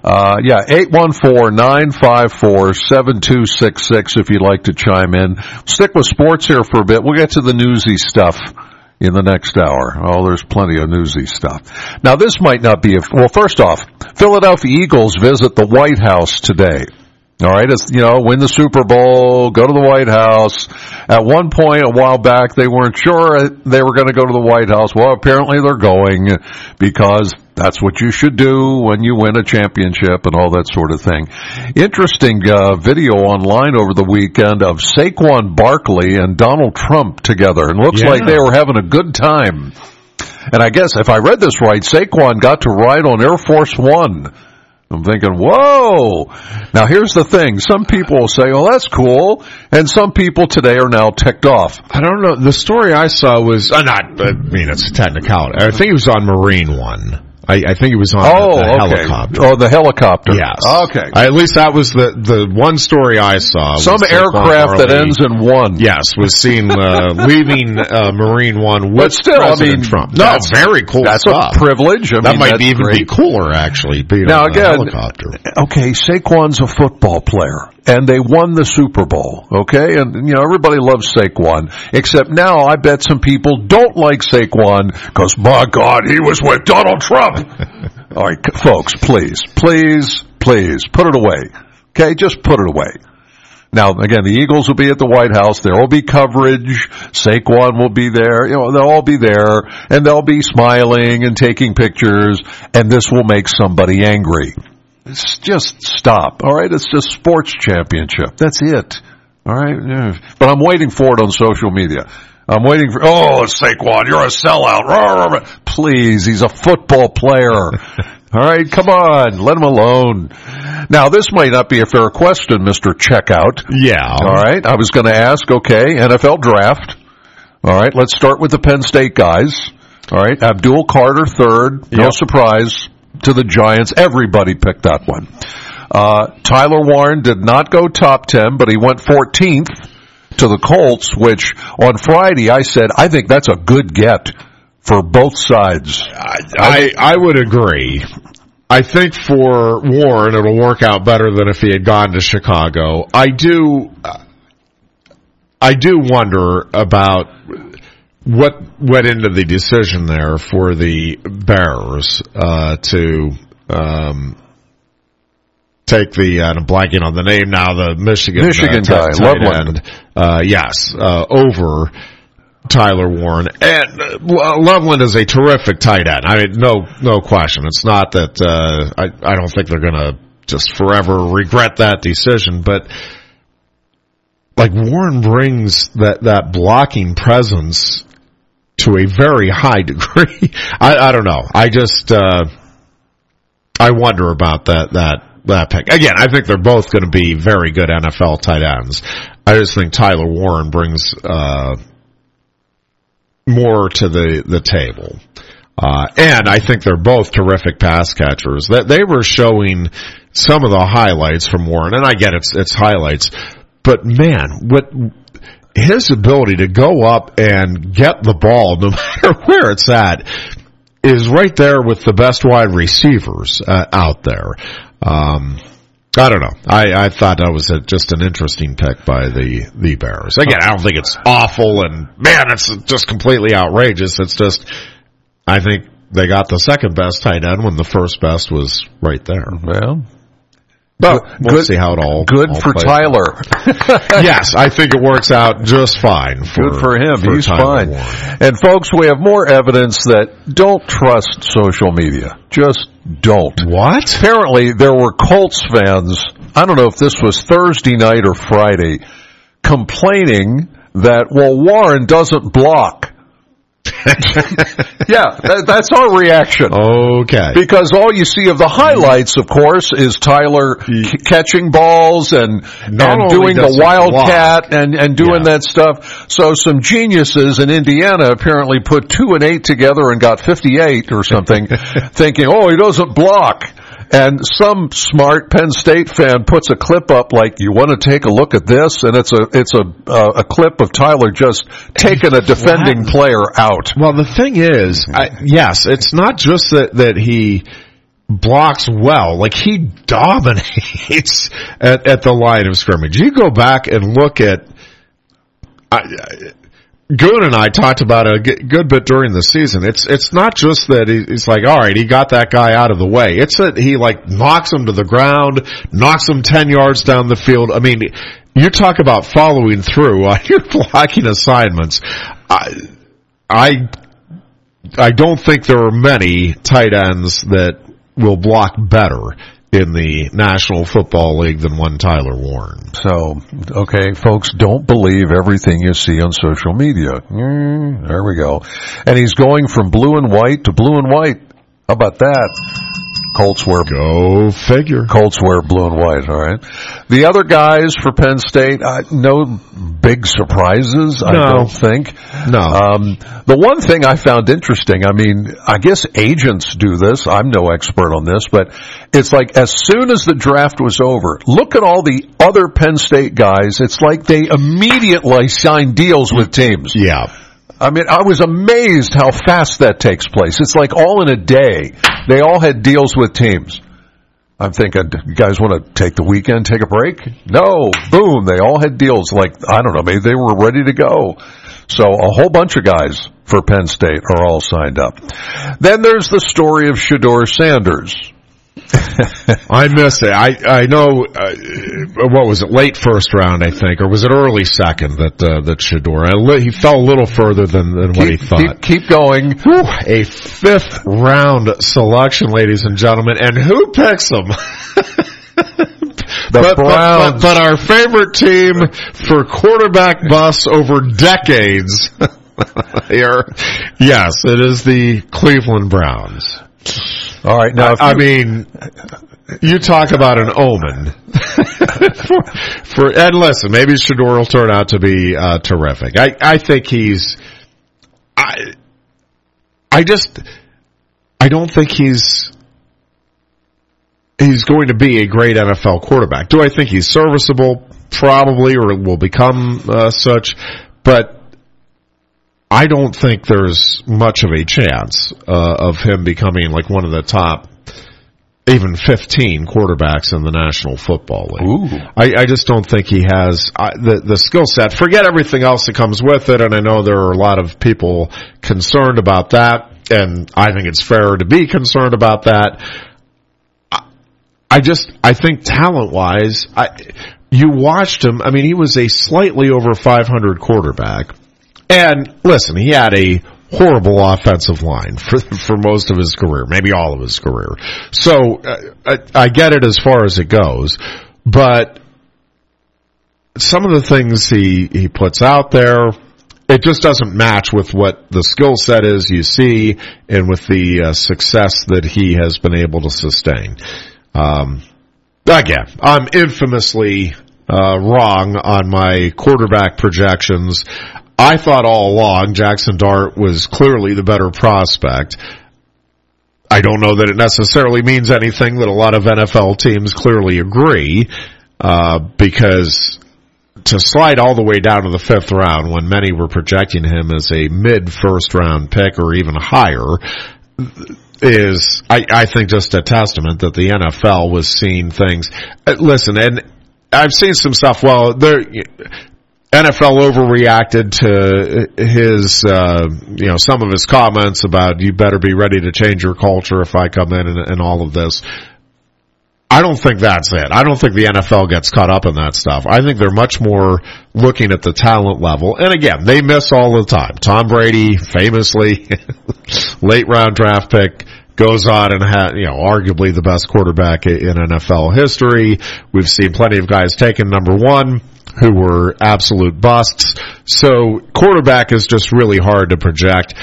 814-954-7266 if you'd like to chime in. Stick with sports here for a bit. We'll get to the newsy stuff in the next hour. Oh, there's plenty of newsy stuff. Now, this might not be well, first off, Philadelphia Eagles visit the White House today. All right, it's, win the Super Bowl, go to the White House. At one point, a while back, they weren't sure they were going to go to the White House. Well, apparently they're going because that's what you should do when you win a championship and all that sort of thing. Interesting video online over the weekend of Saquon Barkley and Donald Trump together. And looks like they were having a good time. And I guess, if I read this right, Saquon got to ride on Air Force One. I'm thinking, whoa! Now here's the thing. Some people will say, oh, that's cool. And some people today are now ticked off. I don't know. The story I saw was, it's a technicality. I think it was on Marine One. I think it was on the helicopter. Oh, the helicopter. Yes. Okay. At least that was the one story I saw. Some aircraft that ends in one. Yes, was seen leaving Marine One with President Trump. No, that's very cool that's stuff. A privilege. That might even be cooler, actually, being on a helicopter. Okay, Saquon's a football player. And they won the Super Bowl, okay? And, everybody loves Saquon. Except now I bet some people don't like Saquon because, my God, he was with Donald Trump. All right, folks, please, put it away. Okay, just put it away. Now, again, the Eagles will be at the White House. There will be coverage. Saquon will be there. They'll all be there. And they'll be smiling and taking pictures. And this will make somebody angry. Just stop, all right? It's just sports championship. That's it, all right? Yeah. But I'm waiting for it on social media. I'm waiting for, Saquon, you're a sellout. Please, he's a football player. All right, come on, let him alone. Now, this might not be a fair question, Mr. Checkout. Yeah. All right, I was going to ask, okay, NFL draft. All right, let's start with the Penn State guys. All right, Abdul Carter, third. No surprise. To the Giants. Everybody picked that one. Tyler Warren did not go top 10, but he went 14th to the Colts, which on Friday I said, I think that's a good get for both sides. I would agree. I think for Warren it'll work out better than if he had gone to Chicago. I do wonder about what went into the decision there for the Bears to take the, I'm blanking on the name now, the Michigan guy, Loveland. Over Tyler Warren. And Loveland is a terrific tight end. I mean, no question. It's not that I don't think they're going to just forever regret that decision, but like Warren brings that blocking presence to a very high degree. I don't know. I just I wonder about that pick. Again, I think they're both going to be very good NFL tight ends. I just think Tyler Warren brings more to the table. And I think they're both terrific pass catchers. That they were showing some of the highlights from Warren, and I get it's highlights, but man, what his ability to go up and get the ball, no matter where it's at, is right there with the best wide receivers out there. I don't know. I thought that was just an interesting pick by the Bears. Again, I don't think it's awful, and man, it's just completely outrageous. It's just, I think they got the second best tight end when the first best was right there. Well, we'll see how it all for Tyler. Yes, I think it works out just fine. Good for him. He's fine. Warren. And folks, we have more evidence that don't trust social media. Just don't. What? Apparently, there were Colts fans, I don't know if this was Thursday night or Friday, complaining that, Warren doesn't block. Yeah, that's our reaction. Okay. Because all you see of the highlights, of course, is Tyler catching balls and doing the wildcat and doing that stuff. So some geniuses in Indiana apparently put 2 and 8 together and got 58 or something, thinking, oh, he doesn't block. And some smart Penn State fan puts a clip up like, you want to take a look at this? And it's a clip of Tyler just taking a defending player out. Well, the thing is, yes, it's not just that he blocks well. Like, he dominates at the line of scrimmage. You go back and look at... Goon and I talked about it a good bit during the season. It's not just that he's like, all right, he got that guy out of the way. It's that he like knocks him to the ground, knocks him 10 yards down the field. I mean, you talk about following through on your blocking assignments. I don't think there are many tight ends that will block better in the National Football League than one Tyler Warren. So, okay, folks, don't believe everything you see on social media. There we go. And he's going from blue and white to blue and white. How about that? Colts wear... Go figure. Colts wear blue and white, all right. The other guys for Penn State, no big surprises, I don't think. No. The one thing I found interesting, I mean, I guess agents do this. I'm no expert on this, but it's like as soon as the draft was over, look at all the other Penn State guys. It's like they immediately signed deals with teams. Yeah. I mean, I was amazed how fast that takes place. It's like all in a day. They all had deals with teams. I'm thinking, you guys want to take the weekend, take a break? No. Boom. They all had deals like, I don't know, maybe they were ready to go. So a whole bunch of guys for Penn State are all signed up. Then there's the story of Shedeur Sanders. I missed it. I know, what was it, late first round, I think, or was it early second that Shedeur, he fell a little further than what he thought. Keep going. Whew, a 5th round selection, ladies and gentlemen, and who picks him? The Browns. But our favorite team for quarterback busts over decades here. Yes, it is the Cleveland Browns. All right, now I mean, you talk about an omen. And listen, maybe Shedeur will turn out to be terrific. I think he's. I don't think he's going to be a great NFL quarterback. Do I think he's serviceable? Probably, or will become such, but I don't think there's much of a chance of him becoming like one of the top, even 15 quarterbacks in the National Football League. Ooh. I just don't think he has the skill set. Forget everything else that comes with it, and I know there are a lot of people concerned about that, and I think it's fair to be concerned about that. I think talent-wise, you watched him, I mean, he was a slightly over 500 quarterback. And listen, he had a horrible offensive line for most of his career, maybe all of his career. So I get it as far as it goes, but some of the things he puts out there, it just doesn't match with what the skill set is you see and with the success that he has been able to sustain. Again, I'm infamously wrong on my quarterback projections. I thought all along Jackson Dart was clearly the better prospect. I don't know that it necessarily means anything that a lot of NFL teams clearly agree, because to slide all the way down to the 5th round when many were projecting him as a mid-first round pick or even higher is, I think, just a testament that the NFL was seeing things. Listen, and I've seen some stuff, well, NFL overreacted to his, some of his comments about you better be ready to change your culture if I come in and all of this. I don't think that's it. I don't think the NFL gets caught up in that stuff. I think they're much more looking at the talent level. And again, they miss all the time. Tom Brady, famously, late round draft pick, goes on and had, arguably the best quarterback in NFL history. We've seen plenty of guys taken number 1 who were absolute busts. So quarterback is just really hard to project.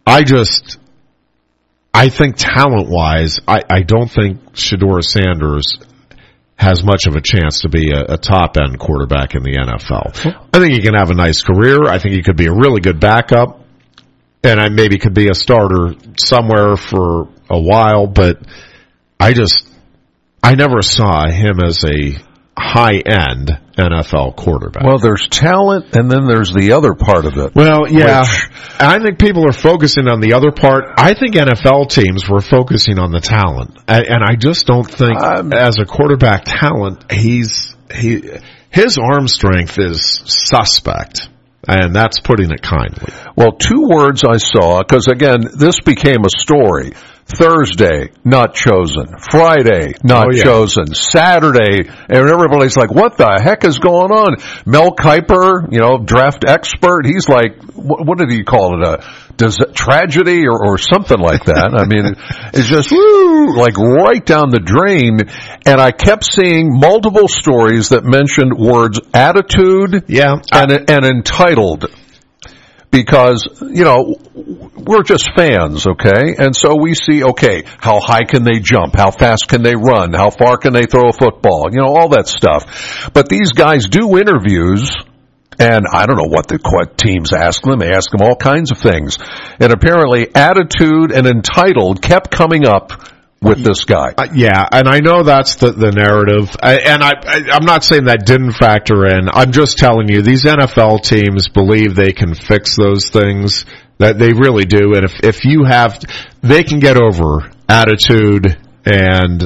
I think talent-wise, I don't think Shedeur Sanders has much of a chance to be a top-end quarterback in the NFL. I think he can have a nice career. I think he could be a really good backup, and I maybe could be a starter somewhere for a while, but I never saw him as a high-end NFL quarterback. Well, there's talent, and then there's the other part of it. Well, yeah. I think people are focusing on the other part. I think NFL teams were focusing on the talent. And I just don't think, as a quarterback talent, his arm strength is suspect. And that's putting it kindly. Well, 2 words I saw, because, again, this became a story. Thursday, not chosen. Friday, not chosen. Saturday, and everybody's like, what the heck is going on? Mel Kiper, draft expert, he's like, what did he call it? Tragedy or something like that. I mean, it's just like right down the drain. And I kept seeing multiple stories that mentioned words attitude and entitled. Because, we're just fans, okay? And so we see, how high can they jump? How fast can they run? How far can they throw a football? All that stuff. But these guys do interviews, and I don't know what teams ask them. They ask them all kinds of things. And apparently attitude and entitled kept coming up with this guy. And I know that's the narrative. I'm not saying that didn't factor in. I'm just telling you, these NFL teams believe they can fix those things, that they really do. And if you have, they can get over attitude, and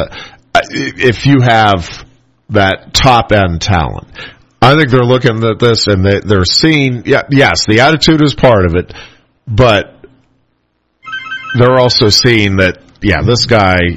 if you have that top-end talent. I think they're looking at this and they're seeing, yes, the attitude is part of it, but they're also seeing that, this guy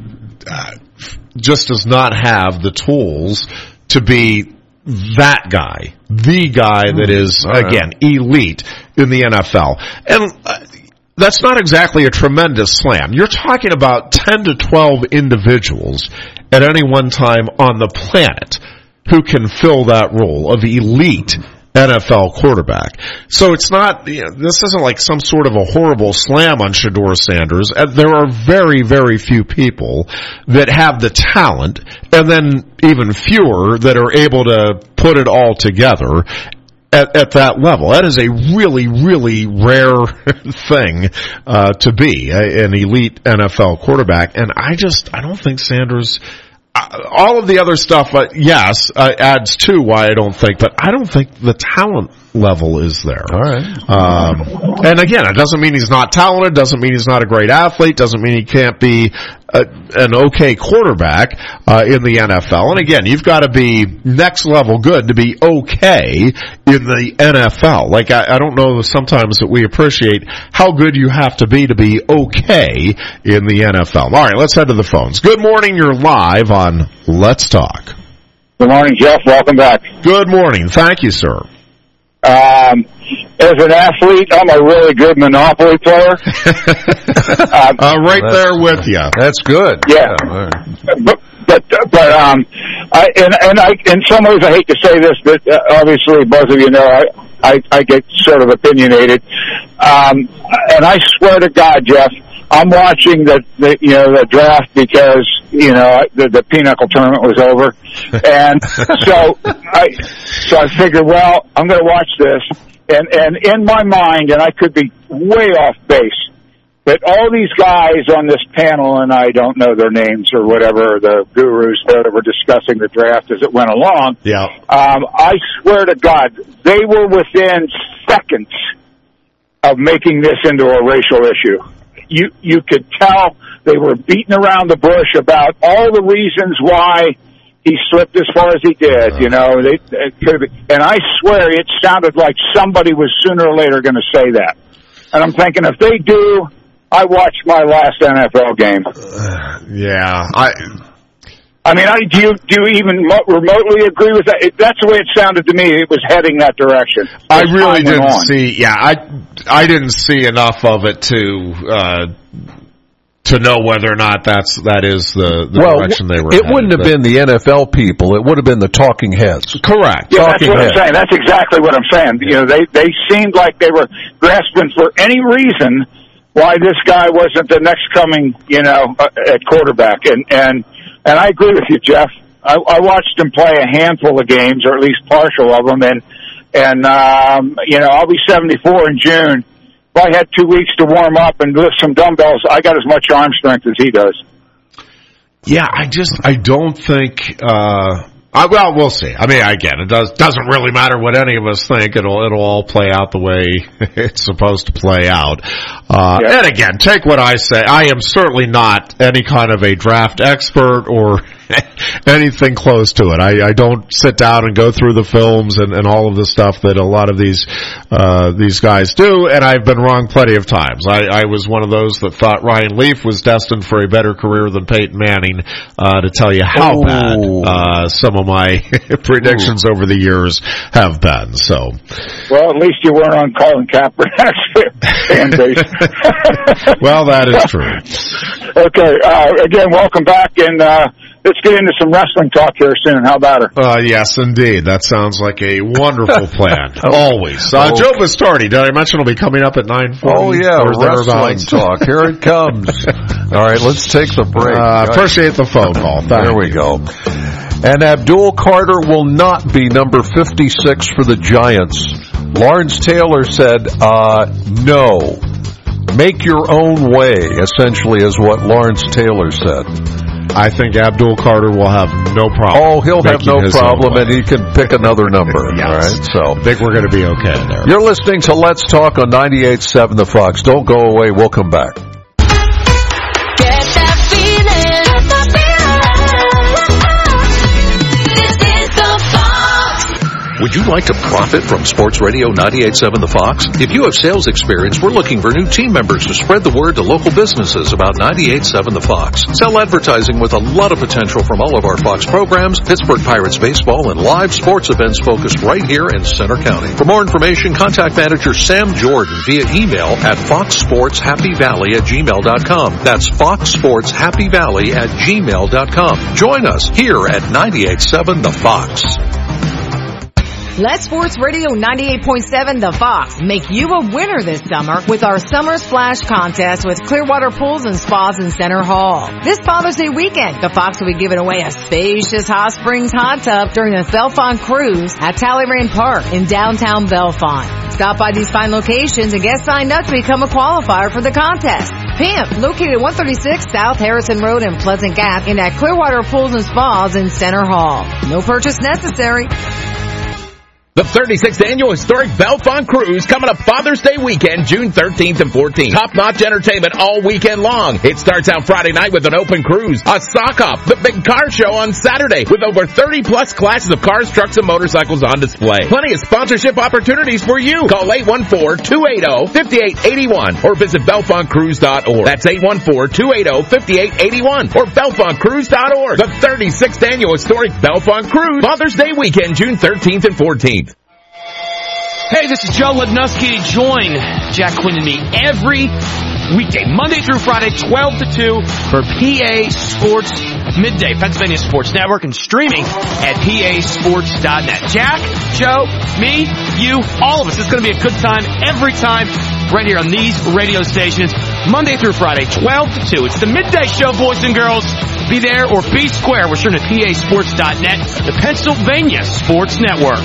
just does not have the tools to be that guy, the guy that is, again, elite in the NFL. And that's not exactly a tremendous slam. You're talking about 10 to 12 individuals at any one time on the planet who can fill that role of elite NFL quarterback. So it's not, this isn't like some sort of a horrible slam on Shedeur Sanders. There are very, very few people that have the talent, and then even fewer that are able to put it all together at that level. That is a really, really rare thing to be an elite NFL quarterback. And I don't think Sanders, all of the other stuff, adds to why I don't think, but I don't think the talent level is there. All right. And again, it doesn't mean he's not talented, doesn't mean he's not a great athlete, doesn't mean he can't be an okay quarterback in the NFL. And again, you've got to be next level good to be okay in the NFL. Like, I don't know sometimes that we appreciate how good you have to be okay in the NFL. All right, let's head to the phones. Good morning, you're live on Let's Talk. Good morning, Jeff. Welcome back. Good morning. Thank you, sir. As an athlete, I'm a really good Monopoly player. Right there with you. That's good. Yeah. But I in some ways I hate to say this, but obviously both of you know I get sort of opinionated. And I swear to God, Jeff, I'm watching the draft because the pinochle tournament was over, and so I figured, well, I'm going to watch this, and in my mind, and I could be way off base, but all these guys on this panel, and I don't know their names or whatever, the gurus that were discussing the draft as it went along. Yeah. I swear to God, they were within seconds of making this into a racial issue. You could tell they were beating around the bush about all the reasons why he slipped as far as he did. And I swear it sounded like somebody was sooner or later going to say that. And I'm thinking, if they do, I watched my last NFL game. I mean, do you even remotely agree with that? That's the way it sounded to me. It was heading that direction. I really didn't see. I didn't see enough of it to to know whether or not that is the direction they were. It wouldn't have been the NFL people; it would have been the talking heads. Correct. Yeah, that's what I'm saying. That's exactly what I'm saying. You know, they seemed like they were grasping for any reason why this guy wasn't the next coming, at quarterback. And I agree with you, Jeff. I watched him play a handful of games, or at least partial of them, and I'll be 74 in June. If I had 2 weeks to warm up and lift some dumbbells, I got as much arm strength as he does. Yeah, I don't think, well, we'll see. I mean, again, it doesn't really matter what any of us think. It'll all play out the way it's supposed to play out. And again, take what I say. I am certainly not any kind of a draft expert or anything close to it. I don't sit down and go through the films and all of the stuff that a lot of these guys do, and I've been wrong plenty of times. I was one of those that thought Ryan Leaf was destined for a better career than Peyton Manning, to tell you how bad some of my predictions over the years have been. So, well, at least you weren't on Colin Kaepernick's fan base. Well, that is true. Okay, again, welcome back, and let's get into some wrestling talk here soon. How about it? Yes, indeed. That sounds like a wonderful plan. Always. Joe Bastardi, did I mention he'll be coming up at 9:40? Oh, yeah, wrestling talk. Here it comes. All right, let's take the break. Appreciate the phone call. There we go. And Abdul Carter will not be number 56 for the Giants. Lawrence Taylor said, no. Make your own way, essentially, is what Lawrence Taylor said. I think Abdul Carter will have no problem. Oh, he'll have no problem, and he can pick another number. Yes. All right, so I think we're going to be okay there. You're listening to Let's Talk on 98.7 The Fox. Don't go away. We'll come back. Get that feeling. This is the Fox. Would you like to profit from Sports Radio 98.7 The Fox? If you have sales experience, we're looking for new team members to spread the word to local businesses about 98.7 The Fox. Sell advertising with a lot of potential from all of our Fox programs, Pittsburgh Pirates baseball, and live sports events focused right here in Center County. For more information, contact manager Sam Jordan via email at foxsportshappyvalley@gmail.com. That's foxsportshappyvalley@gmail.com. Join us here at 98.7 The Fox. Let Sports Radio 98.7 The Fox make you a winner this summer with our Summer Splash Contest with Clearwater Pools and Spas in Center Hall. This Father's Day weekend, the Fox will be giving away a spacious Hot Springs hot tub during the Bellefonte Cruise at Talleyrand Park in downtown Bellefonte. Stop by these fine locations and get signed up to become a qualifier for the contest. PIMP, located at 136 South Harrison Road in Pleasant Gap, and at Clearwater Pools and Spas in Center Hall. No purchase necessary. The 36th Annual Historic Bellefonte Cruise coming up Father's Day weekend, June 13th and 14th. Top-notch entertainment all weekend long. It starts out Friday night with an open cruise, a sock-off, the big car show on Saturday with over 30-plus classes of cars, trucks, and motorcycles on display. Plenty of sponsorship opportunities for you. Call 814-280-5881 or visit BellefonteCruise.org. That's 814-280-5881 or BellefonteCruise.org. The 36th Annual Historic Bellefonte Cruise, Father's Day weekend, June 13th and 14th. Hey, this is Joe Lednowski. Join Jack Quinn and me every weekday, Monday through Friday, 12 to 2 for PA Sports Midday, Pennsylvania Sports Network, and streaming at pasports.net. Jack, Joe, me, you, all of us. It's going to be a good time every time right here on these radio stations, Monday through Friday, 12 to 2. It's the Midday Show, boys and girls. Be there or be square. We're streaming at pasports.net, the Pennsylvania Sports Network.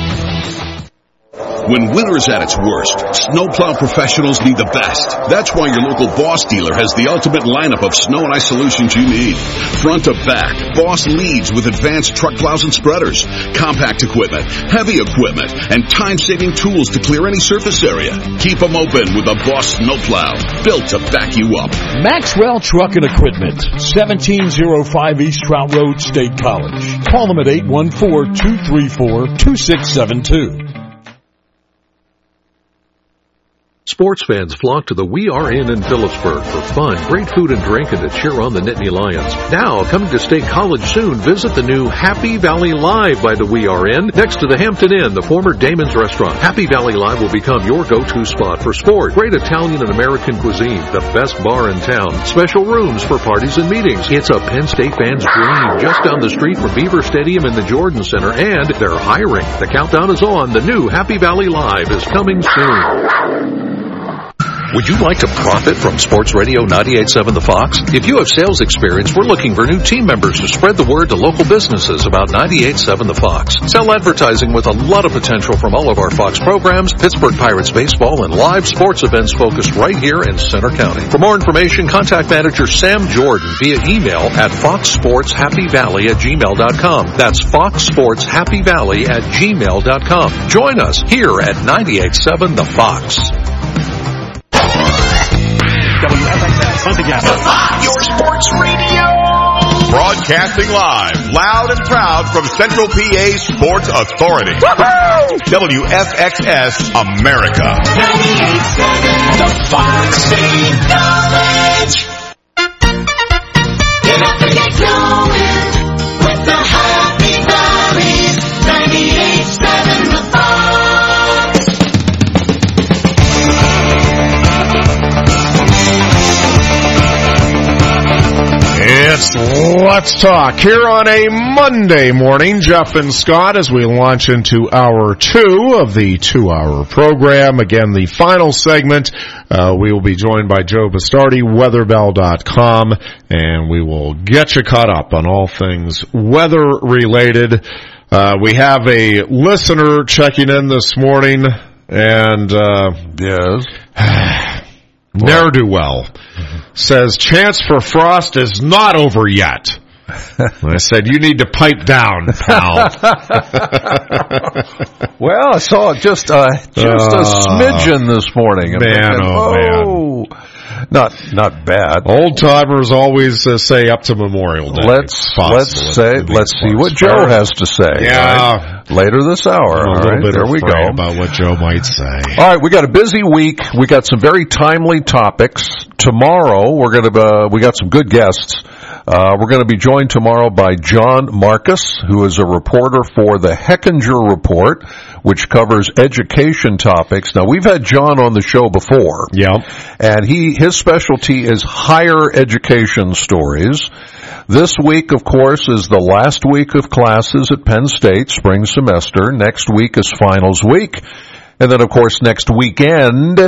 When winter's at its worst, snowplow professionals need the best. That's why your local Boss dealer has the ultimate lineup of snow and ice solutions you need. Front to back, Boss leads with advanced truck plows and spreaders, compact equipment, heavy equipment, and time-saving tools to clear any surface area. Keep them open with a Boss snowplow, built to back you up. Maxwell Truck and Equipment, 1705 East Trout Road, State College. Call them at 814-234-2672. Sports fans flock to the We Are Inn in Phillipsburg for fun, great food and drink, and to cheer on the Nittany Lions. Now, coming to State College soon, visit the new Happy Valley Live by the We Are Inn, next to the Hampton Inn, the former Damon's Restaurant. Happy Valley Live will become your go-to spot for sport, great Italian and American cuisine, the best bar in town, special rooms for parties and meetings. It's a Penn State fan's dream, just down the street from Beaver Stadium and the Jordan Center, and they're hiring. The countdown is on. The new Happy Valley Live is coming soon. Would you like to profit from Sports Radio 98.7 The Fox? If you have sales experience, we're looking for new team members to spread the word to local businesses about 98.7 The Fox. Sell advertising with a lot of potential from all of our Fox programs, Pittsburgh Pirates baseball, and live sports events focused right here in Center County. For more information, contact manager Sam Jordan via email at foxsportshappyvalley@gmail.com. That's foxsportshappyvalley@gmail.com. Join us here at 98.7 The Fox. WFXS, once again. Your sports radio. Broadcasting live, loud and proud from Central PA Sports Authority. Woo-hoo! WFXS America. 98.7 The Fox City College. Get up and get going with the Happy Valleys. 98.7 The Fox. It's Let's Talk here on a Monday morning. Jeff and Scott as we launch into hour 2 of the 2-hour program. Again, the final segment, we will be joined by Joe Bastardi, weatherbell.com, and we will get you caught up on all things weather related. We have a listener checking in this morning, and yes. Ne'er-do-well says chance for frost is not over yet. I said, you need to pipe down, pal. Well, I saw just a smidgen this morning. Man. Not bad. Old timers always say up to Memorial Day. Let's see what Joe has to say. Yeah. Right? Later this hour. A little bit there we go. About what Joe might say. All right, we got a busy week. We got some very timely topics. Tomorrow we got some good guests. We're going to be joined tomorrow by John Marcus, who is a reporter for the Hechinger Report, which covers education topics. Now, we've had John on the show before. Yeah. And his specialty is higher education stories. This week, of course, is the last week of classes at Penn State, spring semester. Next week is finals week. And then, of course, next weekend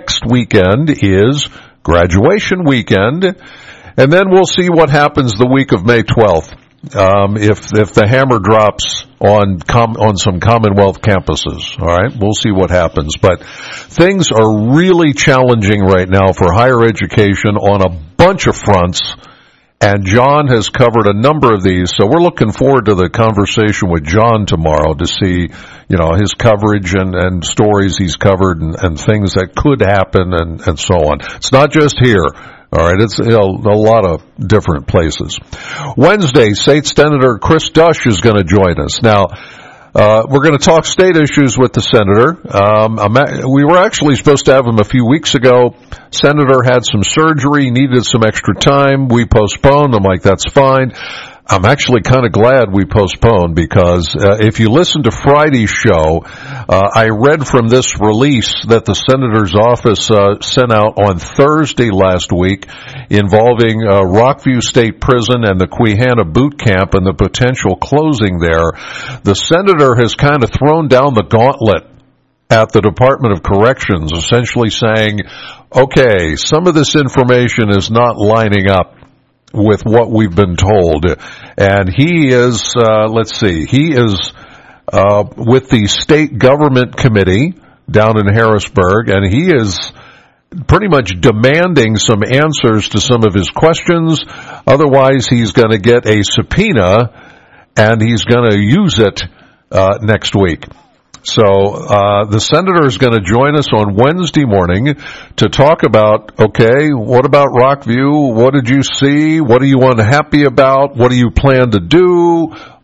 is graduation weekend. And then we'll see what happens the week of May 12th. If the hammer drops on some Commonwealth campuses, all right, we'll see what happens. But things are really challenging right now for higher education on a bunch of fronts, and John has covered a number of these. So we're looking forward to the conversation with John tomorrow to see, his coverage and stories he's covered and things that could happen and so on. It's not just here. All right, it's a lot of different places. Wednesday, State Senator Chris Dush is going to join us. Now, we're going to talk state issues with the senator. We were actually supposed to have him a few weeks ago. Senator had some surgery, needed some extra time. We postponed. I'm like, that's fine. I'm actually kind of glad we postponed because if you listen to Friday's show, I read from this release that the senator's office sent out on Thursday last week involving Rockview State Prison and the Quehanna Boot Camp and the potential closing there. The senator has kind of thrown down the gauntlet at the Department of Corrections, essentially saying, okay, some of this information is not lining up with what we've been told. And he is, he is with the state government committee down in Harrisburg, and he is pretty much demanding some answers to some of his questions. Otherwise, he's going to get a subpoena, and he's going to use it next week. So the senator is going to join us on Wednesday morning to talk about, okay, what about Rockview? What did you see? What are you unhappy about? What do you plan to do?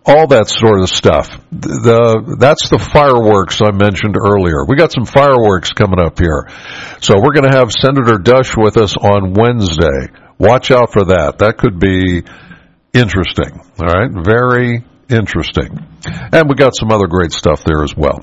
all that sort of stuff. That's the fireworks I mentioned earlier. We got some fireworks coming up here. So we're going to have Senator Dush with us on Wednesday. Watch out for that. That could be interesting. All right? Very interesting. And we got some other great stuff there as well.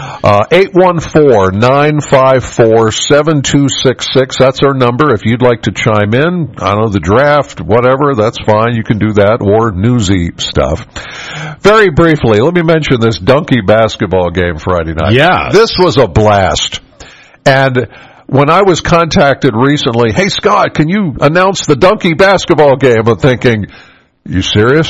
814-954-7266. That's our number. If you'd like to chime in, I don't know, the draft, whatever, that's fine. You can do that, or newsy stuff. Very briefly, let me mention this Donkey basketball game Friday night. Yeah. This was a blast. And when I was contacted recently, hey, Scott, can you announce the Donkey basketball game? I'm thinking, you serious?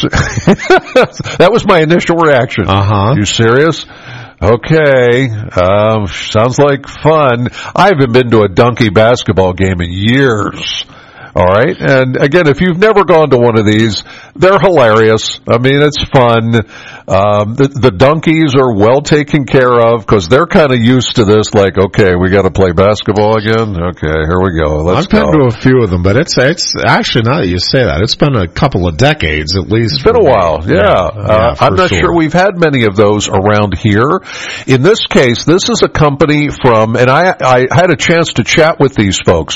That was my initial reaction. You serious? Okay. Sounds like fun. I haven't been to a Donkey basketball game in years. All right. And again, if you've never gone to one of these, they're hilarious. I mean, it's fun. The donkeys are well taken care of because they're kind of used to this. Like, okay, we got to play basketball again. Okay, here we go. I've been to a few of them, but it's actually, now that you say that, it's been a couple of decades at least. It's been a while. Yeah. I'm not sure we've had many of those around here. In this case, this is a company from, and I had a chance to chat with these folks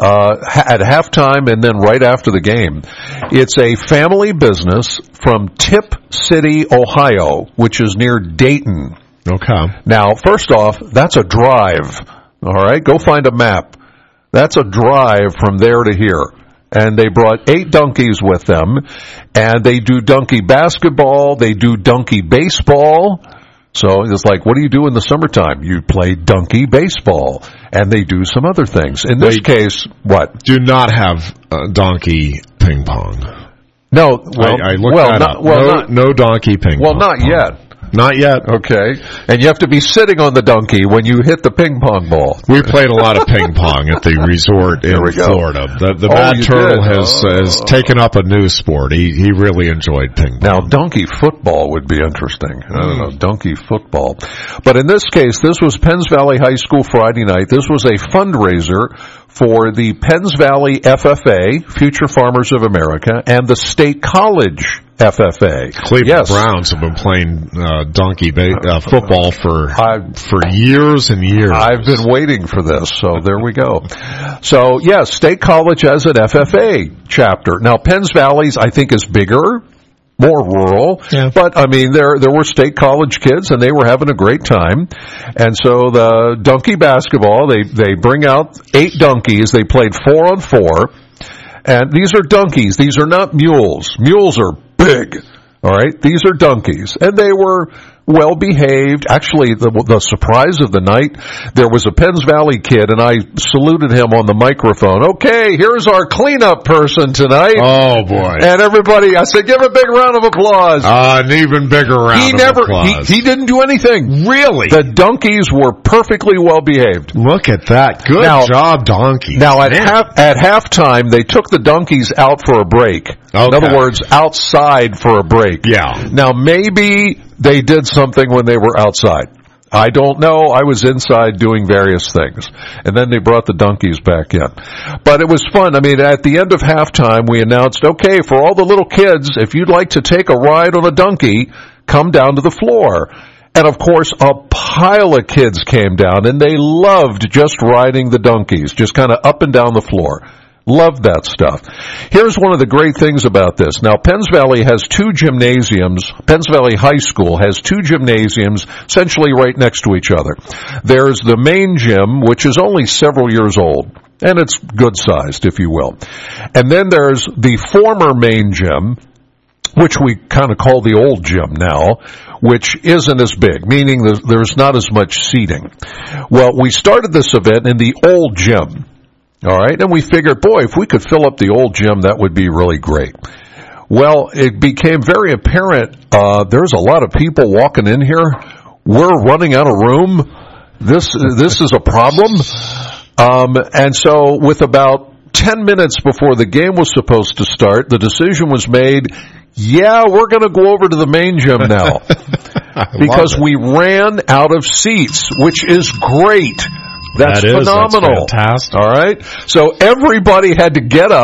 at halftime and then right after the game. It's a family business from Tip City, Ohio, which is near Dayton. Okay. Now, first off, that's a drive. All right? Go find a map. That's a drive from there to here. And they brought 8 donkeys with them, and they do donkey basketball, they do donkey baseball. So it's like, what do you do in the summertime? You play donkey baseball, and they do some other things. In this case, what? Do not have donkey ping pong. No, I looked that up. No donkey ping pong. Well, not yet. Not yet. Okay. And you have to be sitting on the donkey when you hit the ping pong ball. We played a lot of ping pong at the resort in Florida. The Mad Turtle has taken up a new sport. He really enjoyed ping pong. Now, donkey football would be interesting. I don't know, donkey football. But in this case, this was Penns Valley High School Friday night. This was a fundraiser for the Penns Valley FFA, Future Farmers of America, and the State College FFA. Cleveland Browns have been playing donkey football for years and years. I've been waiting for this, so there we go. So, yes, State College has an FFA chapter. Now, Penns Valley's, I think, is bigger, more rural, but I mean, there were State College kids, and they were having a great time. And so the donkey basketball, they bring out 8 donkeys. They played 4-on-4, and these are donkeys. These are not mules. Mules are big. All right, these are donkeys, and they were well behaved. Actually, the surprise of the night, there was a Penns Valley kid, and I saluted him on the microphone. Okay, here's our cleanup person tonight. Oh boy! And everybody, I said, give a big round of applause. An even bigger round of applause. He didn't do anything. Really? The donkeys were perfectly well behaved. Look at that! Good job, donkeys. Now at halftime, they took the donkeys out for a break. Okay. In other words, outside for a break. Yeah. Now maybe they did something when they were outside. I don't know. I was inside doing various things. And then they brought the donkeys back in. But it was fun. I mean, at the end of halftime, we announced, okay, for all the little kids, if you'd like to take a ride on a donkey, come down to the floor. And of course, a pile of kids came down, and they loved just riding the donkeys, just kind of up and down the floor. Loved that stuff. Here's one of the great things about this. Now, Penns Valley has 2 gymnasiums. Penns Valley High School has 2 gymnasiums essentially right next to each other. There's the main gym, which is only several years old, and it's good-sized, if you will. And then there's the former main gym, which we kind of call the old gym now, which isn't as big, meaning there's not as much seating. Well, we started this event in the old gym. All right, and we figured, boy, if we could fill up the old gym, that would be really great. Well, it became very apparent, there's a lot of people walking in here. We're running out of room. This is a problem. And so with about 10 minutes before the game was supposed to start, the decision was made, we're going to go over to the main gym now. Because we ran out of seats, which is great. That's phenomenal. That's fantastic. All right. So everybody had to get up.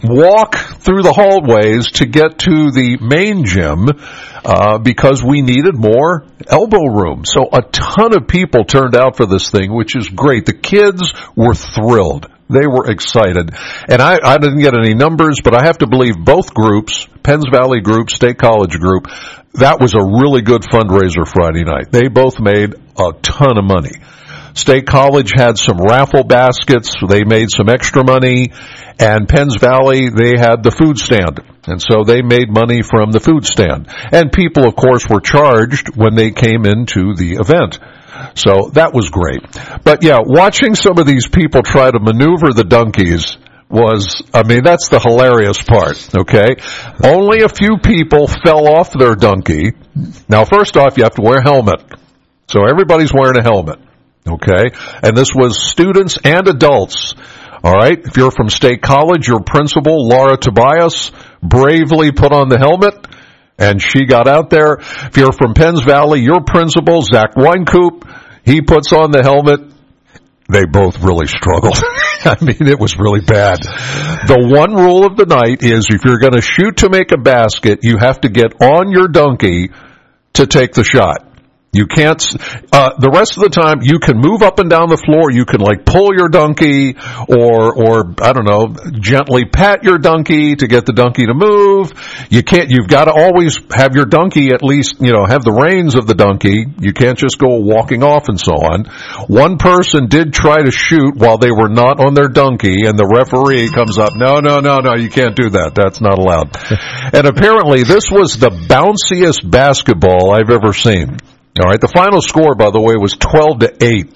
walk through the hallways to get to the main gym because we needed more elbow room. So a ton of people turned out for this thing, which is great. The kids were thrilled. They were excited. And I didn't get any numbers, but I have to believe both groups, Penns Valley group, State College group, that was a really good fundraiser Friday night. They both made a ton of money. State College had some raffle baskets. They made some extra money. And Penns Valley, they had the food stand. And so they made money from the food stand. And people, of course, were charged when they came into the event. So that was great. But yeah, watching some of these people try to maneuver the donkeys that's the hilarious part, okay? Only a few people fell off their donkey. Now, first off, you have to wear a helmet. So everybody's wearing a helmet, okay? And this was students and adults, all right? If you're from State College, your principal, Laura Tobias, bravely put on the helmet, and she got out there. If you're from Penns Valley, your principal, Zach Weinkoop, he puts on the helmet. They both really struggled. I mean, it was really bad. The one rule of the night is if you're going to shoot to make a basket, you have to get on your donkey to take the shot. You can't, the rest of the time, you can move up and down the floor, you can like pull your donkey, or, I don't know, gently pat your donkey to get the donkey to move. You've got to always have your donkey at least, have the reins of the donkey. You can't just go walking off and so on. One person did try to shoot while they were not on their donkey, and the referee comes up, no, you can't do that. That's not allowed. And apparently this was the bounciest basketball I've ever seen. All right, the final score, by the way, was 12-8.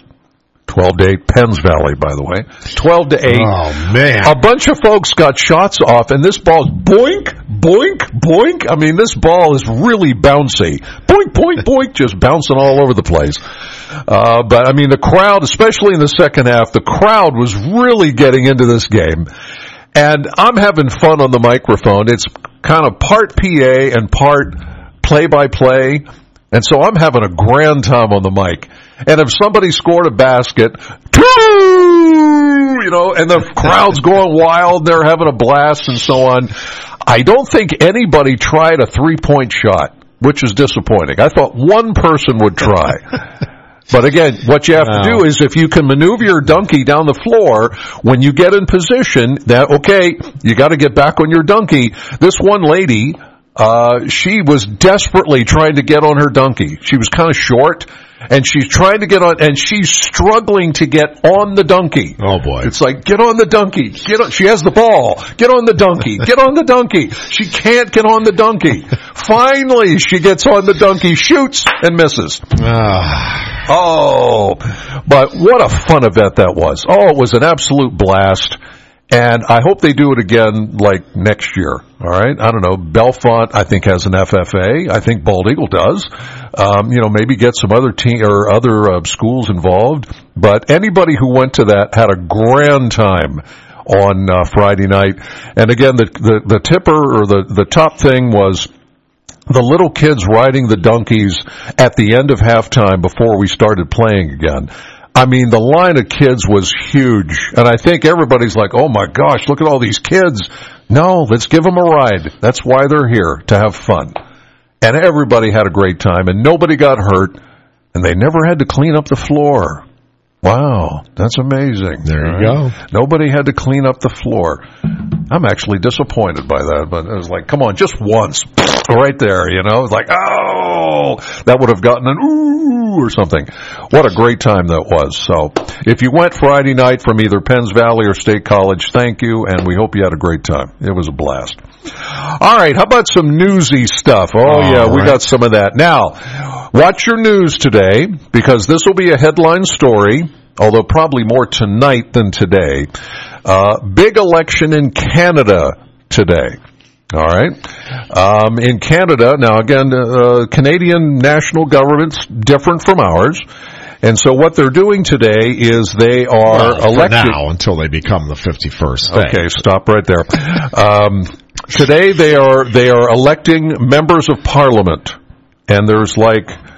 12-8, Penns Valley, by the way. 12-8. Oh, man. A bunch of folks got shots off, and this ball's boink, boink, boink. I mean, this ball is really bouncy. Boink, boink, boink, just bouncing all over the place. But, I mean, the crowd, especially in the second half, the crowd was really getting into this game. And I'm having fun on the microphone. It's kind of part PA and part play-by-play. And so I'm having a grand time on the mic. And if somebody scored a basket, and the crowd's going wild, they're having a blast and so on. I don't think anybody tried a three-point shot, which is disappointing. I thought one person would try. But again, what you have to do is if you can maneuver your donkey down the floor, when you get in position, you got to get back on your donkey. This one lady, she was desperately trying to get on her donkey. She was kind of short, and she's trying to get on, and she's struggling to get on the donkey. Oh boy. It's like, get on the donkey. She has the ball. Get on the donkey. Get on the donkey. She can't get on the donkey. Finally, she gets on the donkey, shoots, and misses. Oh, but what a fun event that was. Oh, it was an absolute blast. And I hope they do it again, like, next year. All right? I don't know. Bellefonte, I think, has an FFA. I think Bald Eagle does. Maybe get some other other schools involved. But anybody who went to that had a grand time on Friday night. And again, the tipper or the top thing was the little kids riding the donkeys at the end of halftime before we started playing again. I mean, the line of kids was huge, and I think everybody's like, oh my gosh, look at all these kids. No, let's give them a ride. That's why they're here, to have fun. And everybody had a great time, and nobody got hurt, and they never had to clean up the floor. Wow, that's amazing. There you go. Nobody had to clean up the floor. I'm actually disappointed by that, but it was like, come on, just once. Right there, It's like, oh, that would have gotten an ooh or something. What a great time that was. So, if you went Friday night from either Penns Valley or State College, thank you, and we hope you had a great time. It was a blast. All right, how about some newsy stuff? We got some of that. Now, watch your news today, because this will be a headline story, although probably more tonight than today. Big election in Canada today. All right. In Canada, now again, Canadian national government's different from ours. And so what they're doing today is they are electing. For now, until they become the 51st thing. Okay, stop right there. Today they are electing members of parliament. And there's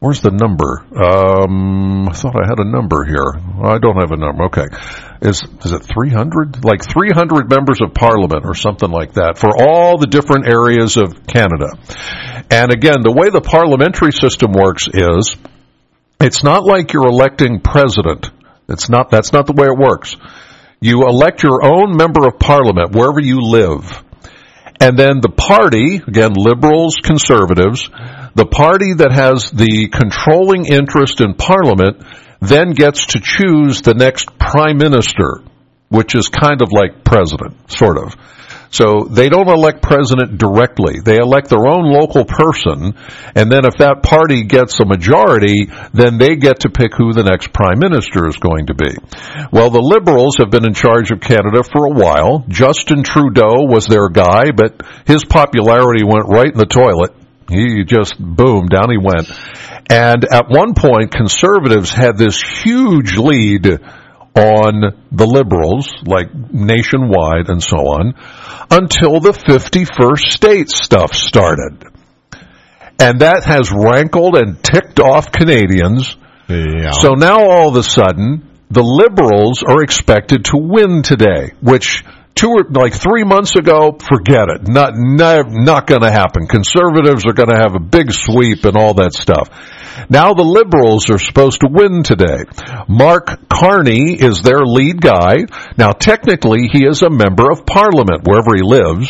Where's the number? I thought I had a number here. I don't have a number. Okay. Is it 300? Like 300 members of parliament or something like that for all the different areas of Canada. And again, the way the parliamentary system works is it's not like you're electing president. That's not the way it works. You elect your own member of parliament wherever you live. And then the party, again, liberals, conservatives, the party that has the controlling interest in parliament then gets to choose the next prime minister, which is kind of like president, sort of. So they don't elect president directly. They elect their own local person, and then if that party gets a majority, then they get to pick who the next prime minister is going to be. Well, the Liberals have been in charge of Canada for a while. Justin Trudeau was their guy, but his popularity went right in the toilet. He just, boom, down he went. And at one point, Conservatives had this huge lead on the Liberals, like nationwide and so on, until the 51st state stuff started. And that has rankled and ticked off Canadians. Yeah. So now all of a sudden, the Liberals are expected to win today, which 3 months ago, forget it. Not going to happen. Conservatives are going to have a big sweep and all that stuff. Now the Liberals are supposed to win today. Mark Carney is their lead guy. Now technically he is a member of parliament wherever he lives.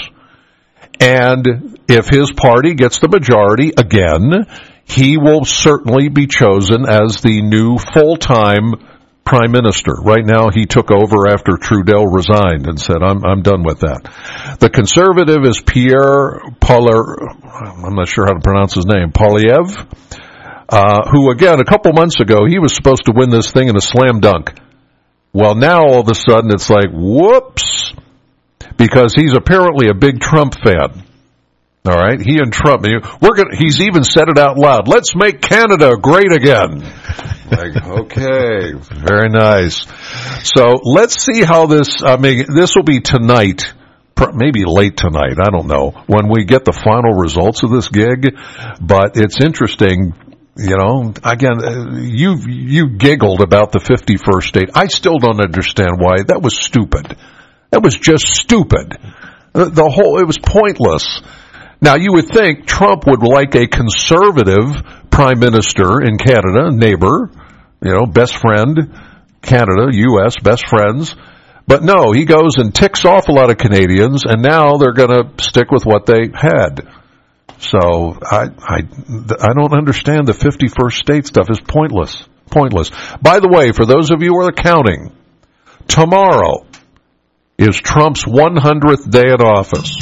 And if his party gets the majority again, he will certainly be chosen as the new full-time prime minister. Right now he took over after Trudeau resigned and said, I'm done with that. The conservative is Pierre I'm not sure how to pronounce his name, Poilievre, who again, a couple months ago, he was supposed to win this thing in a slam dunk. Well, now all of a sudden it's like, whoops, because he's apparently a big Trump fan. All right, he and Trump, he's even said it out loud. Let's make Canada great again. Like, okay, very nice. So let's see how this will be tonight, maybe late tonight, I don't know, when we get the final results of this gig. But it's interesting, again, you giggled about the 51st state. I still don't understand why. That was stupid. That was just stupid. It was pointless. Now, you would think Trump would like a conservative prime minister in Canada, neighbor, best friend, Canada, U.S., best friends. But no, he goes and ticks off a lot of Canadians, and now they're going to stick with what they had. So I don't understand the 51st state stuff. Is pointless. Pointless. By the way, for those of you who are counting, tomorrow is Trump's 100th day in office.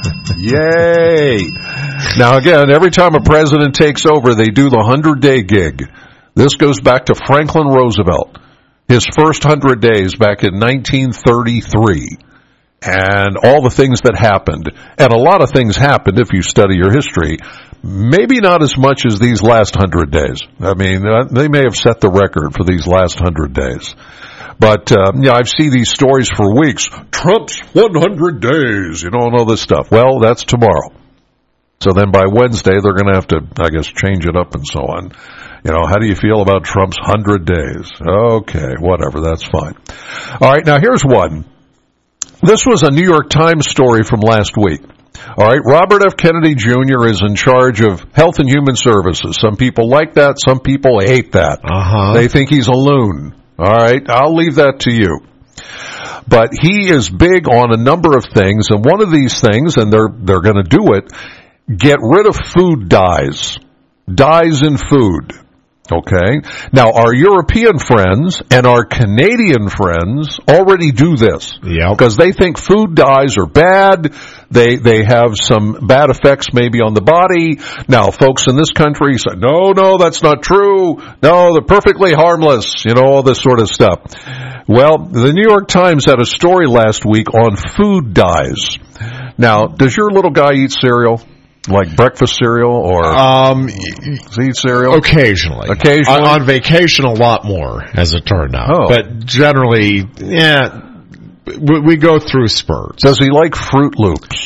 Yay! Now again, every time a president takes over, they do the 100-day gig. This goes back to Franklin Roosevelt, his first 100 days back in 1933, and all the things that happened. And a lot of things happened if you study your history. Maybe not as much as these last 100 days. I mean, they may have set the record for these last 100 days. But, I've seen these stories for weeks. Trump's 100 days, and all this stuff. Well, that's tomorrow. So then by Wednesday, they're going to have to, I guess, change it up and so on. How do you feel about Trump's 100 days? Okay, whatever, that's fine. All right, now here's one. This was a New York Times story from last week. All right, Robert F. Kennedy Jr. is in charge of Health and Human Services. Some people like that, some people hate that. They think he's a loon. All right, I'll leave that to you. But he is big on a number of things, and one of these things, and they're going to do it, get rid of food dyes. Dyes in food. Okay? Now, our European friends and our Canadian friends already do this. Yeah. Because they think food dyes are bad. They have some bad effects maybe on the body. Now, folks in this country say, no, that's not true. No, they're perfectly harmless. All this sort of stuff. Well, the New York Times had a story last week on food dyes. Now, does your little guy eat cereal? Like breakfast cereal or does he eat cereal? Occasionally. On vacation a lot more, as it turned out. Oh. But generally, we go through spurts. Does he like Fruit Loops?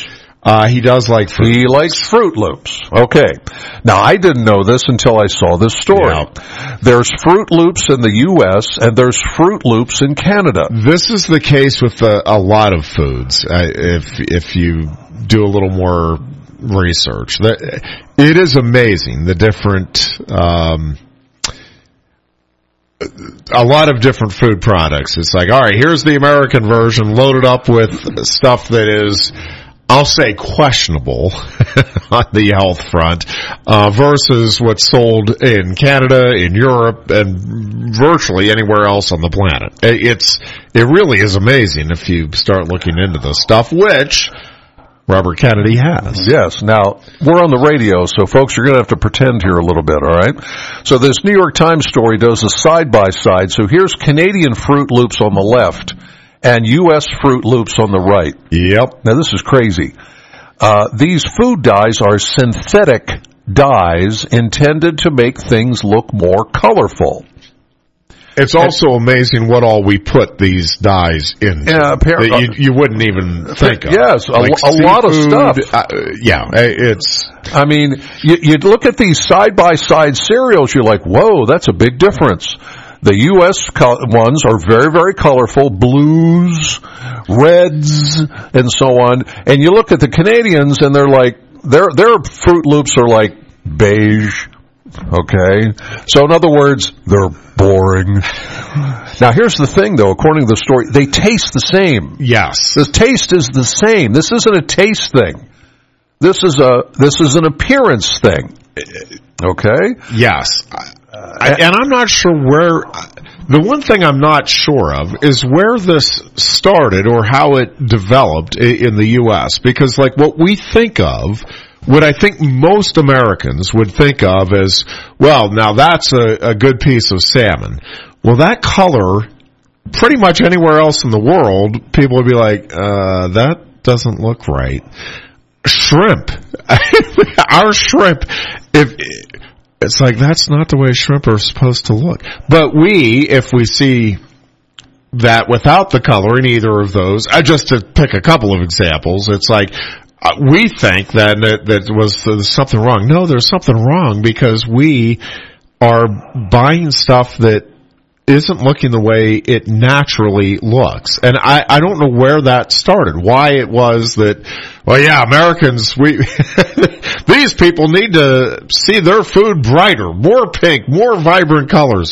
He does like fruit. He likes Fruit Loops. Okay. Now, I didn't know this until I saw this story. Yeah. There's Fruit Loops in the U.S., and there's Fruit Loops in Canada. This is the case with a lot of foods, if you do a little more research. It is amazing, the different... a lot of different food products. It's like, all right, here's the American version loaded up with stuff that is, I'll say, questionable on the health front, versus what's sold in Canada, in Europe, and virtually anywhere else on the planet. It really is amazing if you start looking into this stuff, which Robert Kennedy has. Yes. Now, we're on the radio, so folks, you're going to have to pretend here a little bit, all right? So this New York Times story does a side-by-side. So here's Canadian Fruit Loops on the left and U.S. Fruit Loops on the right. Yep. Now, this is crazy. These food dyes are synthetic dyes intended to make things look more colorful. It's also amazing what all we put these dyes in. Yeah, that you wouldn't even think of. Yes, like a lot of stuff. It's... I mean, you look at these side-by-side cereals, you're like, whoa, that's a big difference. The U.S. ones are very, very colorful, blues, reds, and so on. And you look at the Canadians, and they're like, their Fruit Loops are like beige. Okay? So in other words, they're boring. Now here's the thing though, according to the story, they taste the same. Yes. The taste is the same. This isn't a taste thing. This is an appearance thing. Okay? Yes. And I'm not sure where, the one thing I'm not sure of is where this started or how it developed in the U.S. Because like what we think of, what I think most Americans would think of as, well, now that's a good piece of salmon. Well, that color, pretty much anywhere else in the world, people would be like, that doesn't look right. Shrimp. Our shrimp, it's like, that's not the way shrimp are supposed to look. But if we see that without the color in either of those, just to pick a couple of examples, it's like, we think that was something wrong. No, there's something wrong because we are buying stuff that isn't looking the way it naturally looks. And I don't know where that started, why it was that, well, yeah, Americans, these people need to see their food brighter, more pink, more vibrant colors.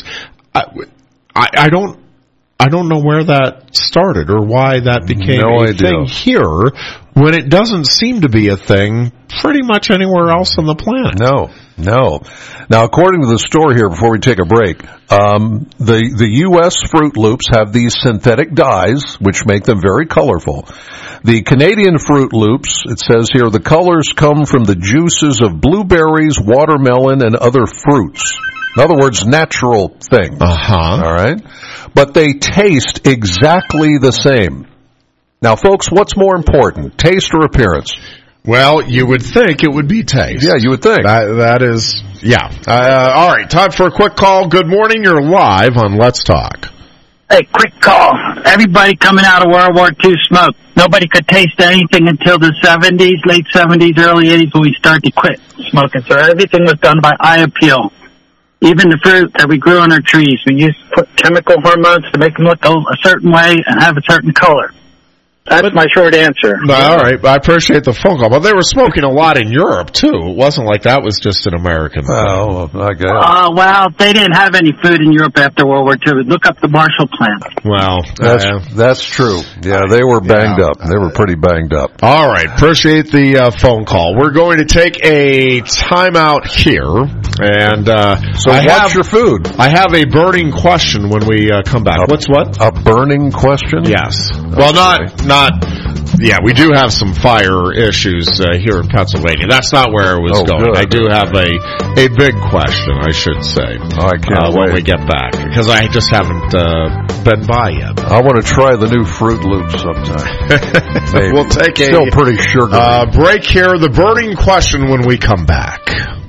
I don't know where that started or why that became a thing here when it doesn't seem to be a thing pretty much anywhere else on the planet. No. Now, according to the story here, before we take a break, the U.S. Fruit Loops have these synthetic dyes, which make them very colorful. The Canadian Fruit Loops, it says here, the colors come from the juices of blueberries, watermelon, and other fruits. In other words, natural things. Uh-huh. All right? But they taste exactly the same. Now, folks, what's more important, taste or appearance? Well, you would think it would be taste. Yeah, you would think. That is, yeah. All right, time for a quick call. Good morning. You're live on Let's Talk. Hey, quick call. Everybody coming out of World War II smoked. Nobody could taste anything until the 70s, late 70s, early 80s when we started to quit smoking. So everything was done by eye appeal. Even the fruit that we grew on our trees, we used to put chemical hormones to make them look a certain way and have a certain color. That's my short answer. All right, I appreciate the phone call. But they were smoking a lot in Europe, too. It wasn't like that was just an American thing. Well, I guess. Well, they didn't have any food in Europe after World War II. Look up the Marshall Plan. Well, that's true. Yeah, they were banged up. They were pretty banged up. All right, appreciate the phone call. We're going to take a timeout here. And so what's your food? I have a burning question when we come back. What's what? A burning question? Yes. Well, not. Yeah, we do have some fire issues here in Pennsylvania. That's not where I was going. Good. I do have a big question, I should say. I can't when we get back, because I just haven't been by yet. I want to try the new Fruit Loops sometime. We'll take still pretty sugary. Break here. The burning question when we come back.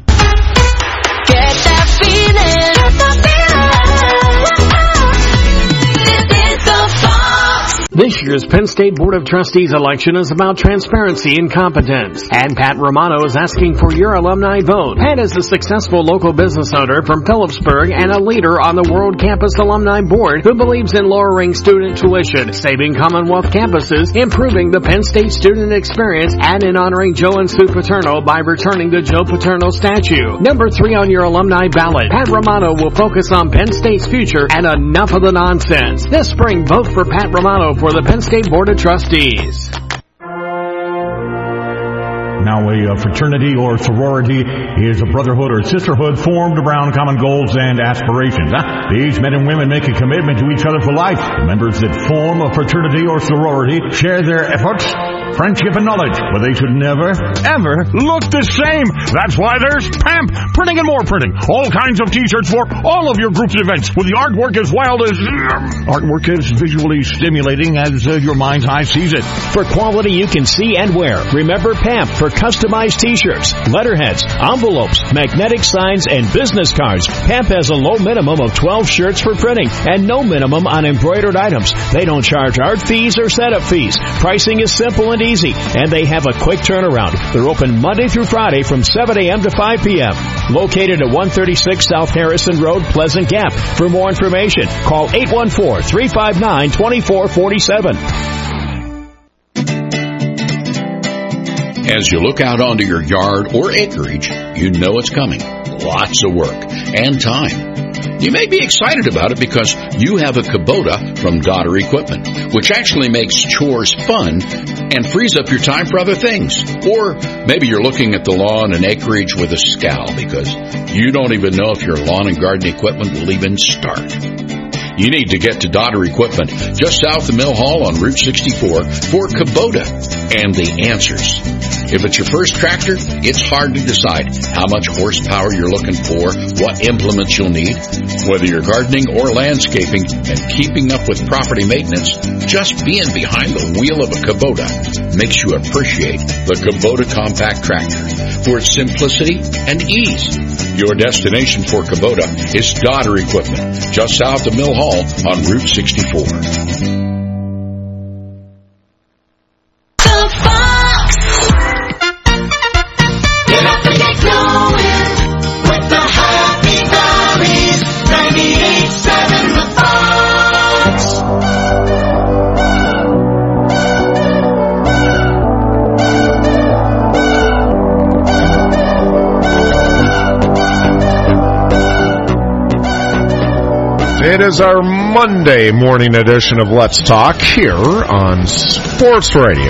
Get that feeling. This is the Fox. This year's Penn State Board of Trustees election is about transparency and competence. And Pat Romano is asking for your alumni vote. Pat is a successful local business owner from Phillipsburg and a leader on the World Campus Alumni Board who believes in lowering student tuition, saving Commonwealth campuses, improving the Penn State student experience, and in honoring Joe and Sue Paterno by returning the Joe Paterno statue. Number 3 on your alumni ballot. Pat Romano will focus on Penn State's future and enough of the nonsense. This spring, vote for Pat Romano for the Penn State Board of Trustees. Now, a fraternity or sorority is a brotherhood or sisterhood formed around common goals and aspirations. These men and women make a commitment to each other for life. The members that form a fraternity or sorority share their efforts, friendship, and knowledge, but they should never, ever look the same. That's why there's PAMP, Printing and More Printing. All kinds of t-shirts for all of your groups and events, with the artwork as wild as... artwork as visually stimulating as your mind's eye sees it. For quality you can see and wear, remember PAMP for customized t-shirts, letterheads, envelopes, magnetic signs, and business cards. PAMP has a low minimum of 12 shirts for printing and no minimum on embroidered items. They don't charge art fees or setup fees. Pricing is simple and easy, and they have a quick turnaround. They're open Monday through Friday from 7 a.m. to 5 p.m. Located at 136 South Harrison Road, Pleasant Gap. For more information, call 814-359-2447. As you look out onto your yard or acreage, you know it's coming. Lots of work and time. You may be excited about it because you have a Kubota from Dodder Equipment, which actually makes chores fun and frees up your time for other things. Or maybe you're looking at the lawn and acreage with a scowl because you don't even know if your lawn and garden equipment will even start. You need to get to Dodder Equipment, just south of Mill Hall on Route 64, for Kubota and the answers. If it's your first tractor, it's hard to decide how much horsepower you're looking for, what implements you'll need. Whether you're gardening or landscaping and keeping up with property maintenance, just being behind the wheel of a Kubota makes you appreciate the Kubota Compact Tractor for its simplicity and ease. Your destination for Kubota is Dodder Equipment, just south of Mill Hall on Route 64. It is our Monday morning edition of Let's Talk here on Sports Radio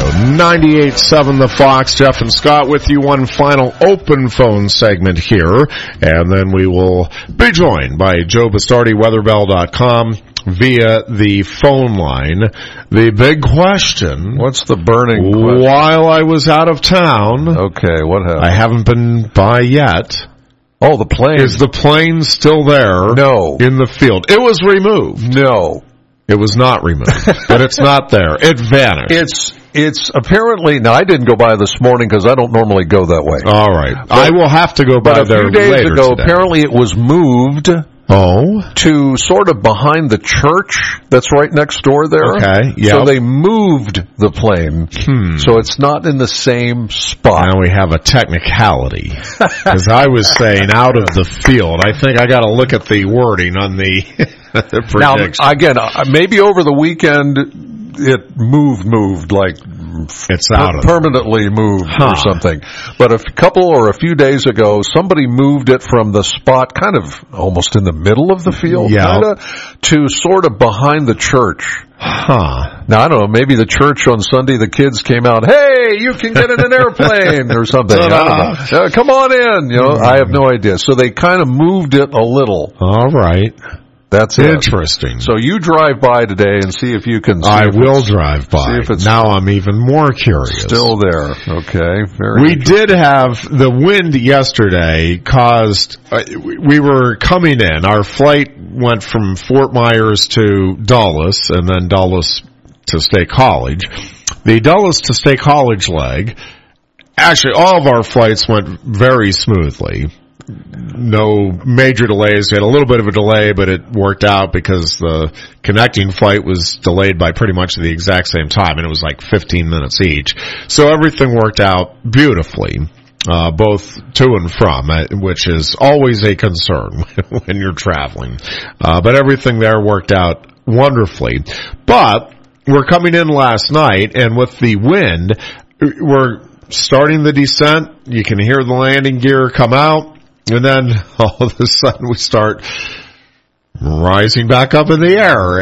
98.7 The Fox. Jeff and Scott with you. One final open phone segment here, and then we will be joined by Joe Bastardi, weatherbell.com, via the phone line. The big question. What's the burning question? While I was out of town. Okay, what happened? I haven't been by yet. Oh, the plane. Is the plane still there? No. In the field. It was removed. No. It was not removed. But it's not there. It vanished. It's apparently, now I didn't go by this morning because I don't normally go that way. All right. But I will have to go by there later today. But a few days ago, today. apparently it was moved. Oh? To sort of behind the church that's right next door there. Okay, yeah. So they moved the plane. So it's not in the same spot. Now we have a technicality. Because I was saying out of the field. I think I got to look at the wording on the prediction. Now, again, maybe over the weekend it moved like it's out permanently moved or something. But a few days ago, somebody moved it from the spot kind of almost in the middle of the field, to sort of behind the church. Now, I don't know, maybe the church on Sunday, the kids came out, hey, you can get in an airplane or something. I don't know. Come on in. I have no idea. So they kind of moved it a little. All right. That's interesting. So you drive by today and see if you can. I will drive by. See if it's now I'm even more curious. Still there. Okay. We did have the wind yesterday caused. We were coming in. Our flight went from Fort Myers to Dulles and then Dulles to State College. The Dulles to State College leg. Actually, all of our flights went very smoothly. no major delays. We had a little bit of a delay, but it worked out because the connecting flight was delayed by pretty much the exact same time, and it was like 15 minutes each. So everything worked out beautifully, both to and from, which is always a concern when you're traveling. But everything there worked out wonderfully. But we're coming in last night, and with the wind, we're starting the descent. You can hear the landing gear come out, and then all of a sudden we start rising back up in the air.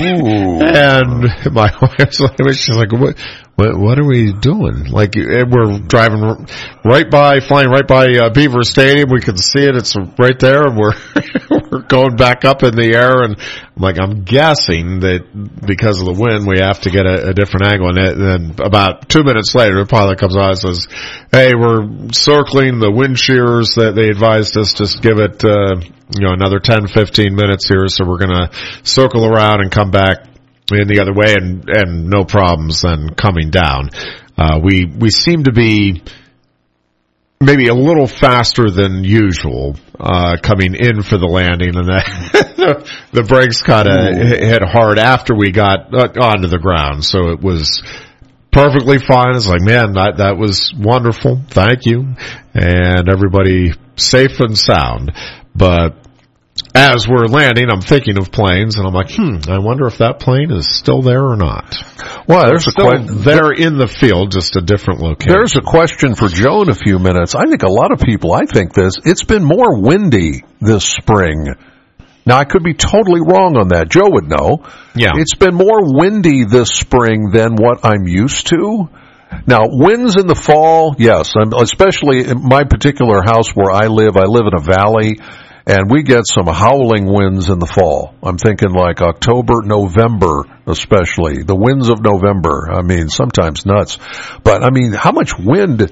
And my wife's like, she's like, what are we doing? Like, we're driving flying right by Beaver Stadium. We can see it. It's right there. And we're going back up in the air. And I'm like, I'm guessing that because of the wind, we have to get a different angle. And then about 2 minutes later, the pilot comes on and says, hey, we're circling the wind shears that they advised us. Just give it, another 10, 15 minutes here. So we're going to circle around and come back in the other way, and no problems then coming down. We seem to be maybe a little faster than usual coming in for the landing, and the brakes kind of hit hard after we got onto the ground. So it was perfectly fine. It's like, man, that was wonderful. Thank you. And everybody safe and sound. But as we're landing, I'm thinking of planes, and I'm like, I wonder if that plane is still there or not. Well, there's they're in the field, just a different location. There's a question for Joe in a few minutes. I think a lot of people, it's been more windy this spring. Now, I could be totally wrong on that. Joe would know. Yeah. It's been more windy this spring than what I'm used to. Now, winds in the fall, yes, especially in my particular house where I live in a valley, and we get some howling winds in the fall. I'm thinking like October, November, especially. The winds of November. I mean, sometimes nuts. But, I mean, how much wind,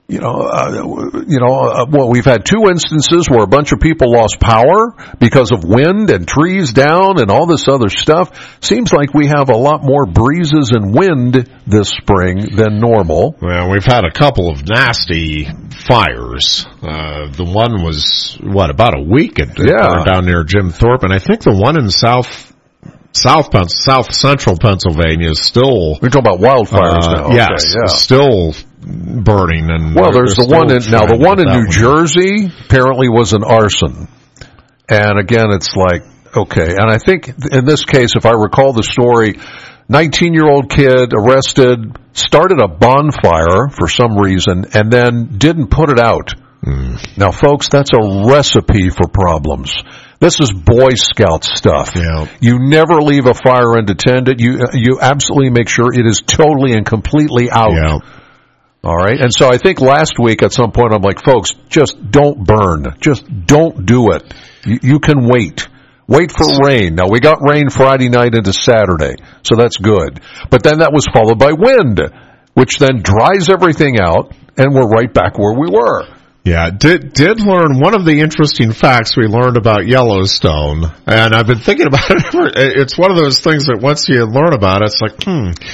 we've had two instances where a bunch of people lost power because of wind and trees down and all this other stuff. Seems like we have a lot more breezes and wind this spring than normal. Well, we've had a couple of nasty fires. The one was, about a week ago down near Jim Thorpe, and I think the one in South Central Pennsylvania is still... We're talking about wildfires now. Yes, still burning. And there's the one in New Jersey apparently was an arson. And again, it's like, okay. And I think in this case, if I recall the story, 19-year-old kid arrested, started a bonfire for some reason, and then didn't put it out. Now, folks, that's a recipe for problems. This is Boy Scout stuff. Yeah. You never leave a fire unattended. You absolutely make sure it is totally and completely out. Yeah. All right? And so I think last week at some point I'm like, folks, just don't burn. Just don't do it. You can wait. Wait for rain. Now, we got rain Friday night into Saturday, so that's good. But then that was followed by wind, which then dries everything out, and we're right back where we were. Yeah, did learn one of the interesting facts we learned about Yellowstone, and I've been thinking about it. It's one of those things that once you learn about it, it's like,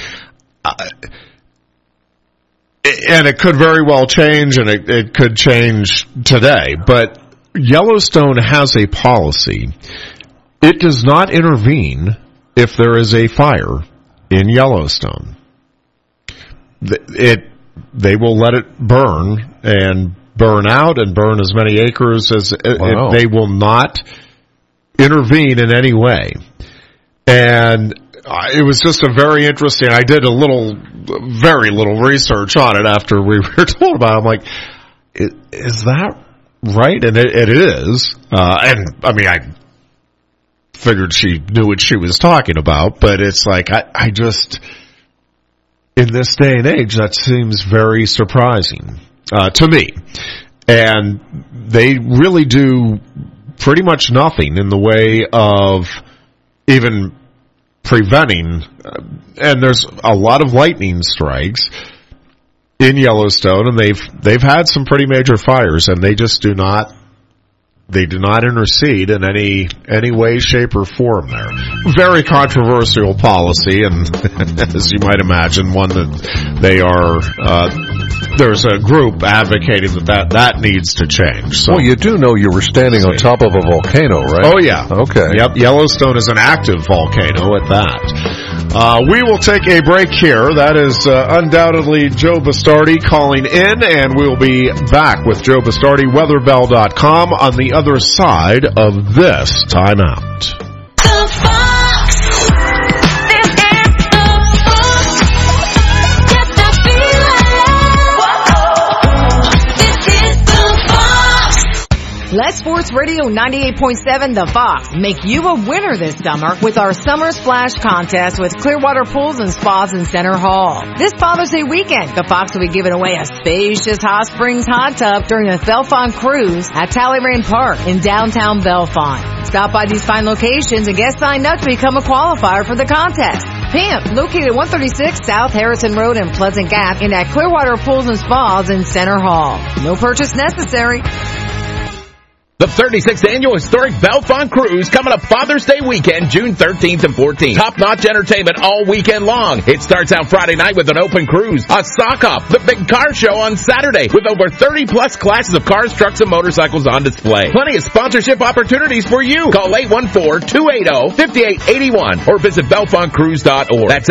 and it could very well change, and it could change today. But Yellowstone has a policy. It does not intervene if there is a fire in Yellowstone. They will let it burn and burn out and burn as many acres as they will not intervene in any way. And it was just a very interesting, I did very little research on it after we were told about it. I'm like, is that right? And it is. And I mean, I figured she knew what she was talking about, but it's like, I just, in this day and age, that seems very surprising. To me. And they really do pretty much nothing in the way of even preventing, and there's a lot of lightning strikes in Yellowstone, and they've had some pretty major fires, and they just do not They do not intercede in any way, shape, or form there. Very controversial policy, and as you might imagine, one that they are, there's a group advocating that needs to change. So, well, you do know you were standing on top of a volcano, right? Oh, yeah. Okay. Yep, Yellowstone is an active volcano at that. We will take a break here. That is undoubtedly Joe Bastardi calling in, and we'll be back with Joe Bastardi, weatherbell.com, on the other side of this timeout. Let Sports Radio 98.7 The Fox make you a winner this summer with our Summer Splash Contest with Clearwater Pools and Spas in Center Hall. This Father's Day weekend, the Fox will be giving away a spacious Hot Springs hot tub during the Bellefonte Cruise at Talleyrand Park in downtown Bellefonte. Stop by these fine locations and get signed up to become a qualifier for the contest. PAMP, located 136 South Harrison Road in Pleasant Gap, and at Clearwater Pools and Spas in Center Hall. No purchase necessary. The 36th Annual Historic Bellefonte Cruise coming up Father's Day weekend, June 13th and 14th. Top-notch entertainment all weekend long. It starts out Friday night with an open cruise, a sock-off, the big car show on Saturday with over 30-plus classes of cars, trucks, and motorcycles on display. Plenty of sponsorship opportunities for you. Call 814-280-5881 or visit BellefonteCruise.org. That's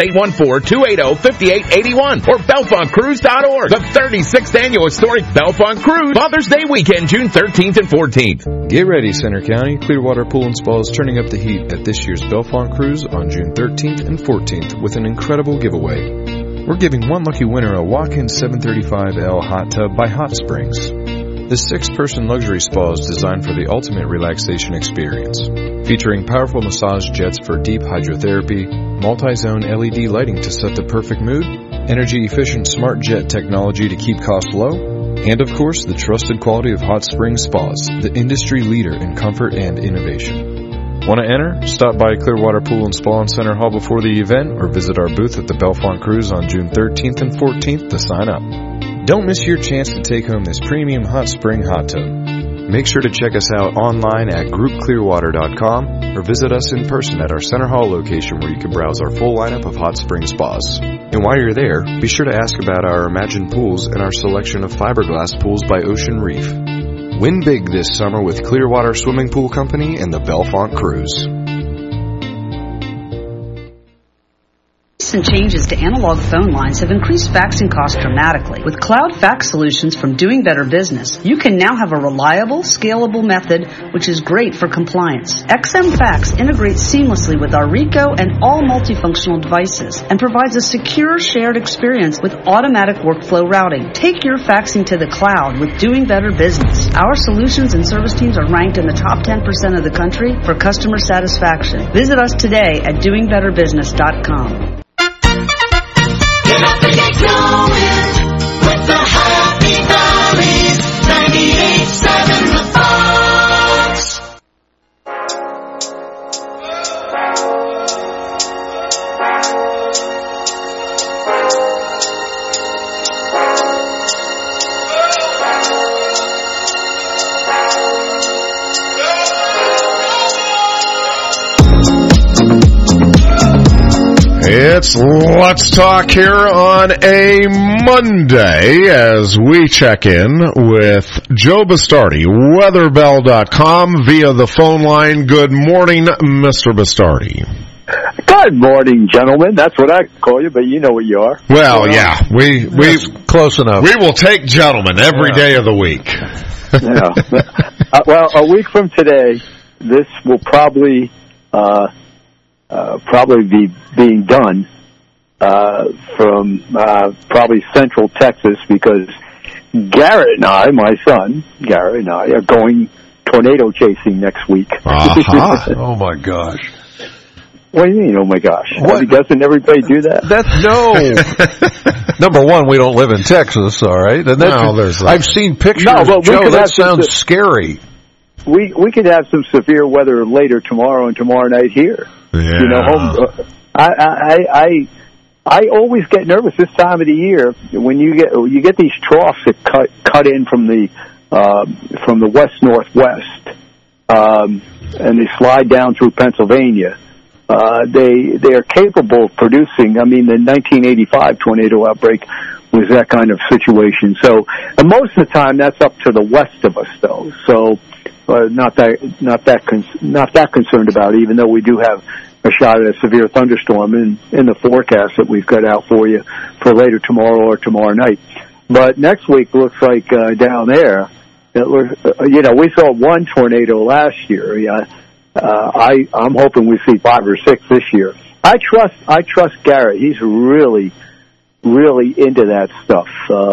814-280-5881 or BellefonteCruise.org. The 36th Annual Historic Bellefonte Cruise, Father's Day weekend, June 13th and 14th. Get ready, Center County. Clearwater Pool and Spa is turning up the heat at this year's Bellefonte Cruise on June 13th and 14th with an incredible giveaway. We're giving one lucky winner a walk-in 735L hot tub by Hot Springs. This 6-person luxury spa is designed for the ultimate relaxation experience, featuring powerful massage jets for deep hydrotherapy, multi-zone LED lighting to set the perfect mood, energy-efficient smart jet technology to keep costs low, and, of course, the trusted quality of Hot Springs Spas, the industry leader in comfort and innovation. Want to enter? Stop by Clearwater Pool and Spa in Center Hall before the event or visit our booth at the Bellefonte Cruise on June 13th and 14th to sign up. Don't miss your chance to take home this premium hot spring hot tub. Make sure to check us out online at groupclearwater.com or visit us in person at our Center Hall location where you can browse our full lineup of hot spring spas. And while you're there, be sure to ask about our Imagine pools and our selection of fiberglass pools by Ocean Reef. Win big this summer with Clearwater Swimming Pool Company and the Bellefonte Cruise. Recent changes to analog phone lines have increased faxing costs dramatically. With cloud fax solutions from Doing Better Business, you can now have a reliable, scalable method, which is great for compliance. XM Fax integrates seamlessly with our Ricoh and all multifunctional devices and provides a secure shared experience with automatic workflow routing. Take your faxing to the cloud with Doing Better Business. Our solutions and service teams are ranked in the top 10% of the country for customer satisfaction. Visit us today at doingbetterbusiness.com. Get up and get going with the Happy Valleys, 98.7 The Fox. It's Let's Talk here on a Monday as we check in with Joe Bastardi, weatherbell.com via the phone line. Good morning, Mr. Bastardi. Good morning, gentlemen. That's what I call you, but you know what you are. Well, yeah, we close enough. We will take gentlemen every day of the week. Yeah. Well, a week from today, this will probably be being done from probably Central Texas, because Garrett and I, my son, Garrett and I, are going tornado chasing next week. Uh-huh. Oh, my gosh. What do you mean, oh, my gosh? Doesn't everybody do that? Number one, we don't live in Texas, all right? And I've seen pictures. No, but Joe, that sounds scary. We could have some severe weather later tomorrow and tomorrow night here. Yeah. You know, I always get nervous this time of the year when you get these troughs that cut in from the west northwest, and they slide down through Pennsylvania, they are capable of producing. I mean, the 1985 tornado outbreak was that kind of situation. So, and most of the time, that's up to the west of us, though. So, not that concerned about it, even though we do have a shot at a severe thunderstorm in the forecast that we've got out for you for later tomorrow or tomorrow night. But next week looks like down there, we saw one tornado last year. I'm hoping we see 5 or 6 this year. I trust Garrett. He's really into that stuff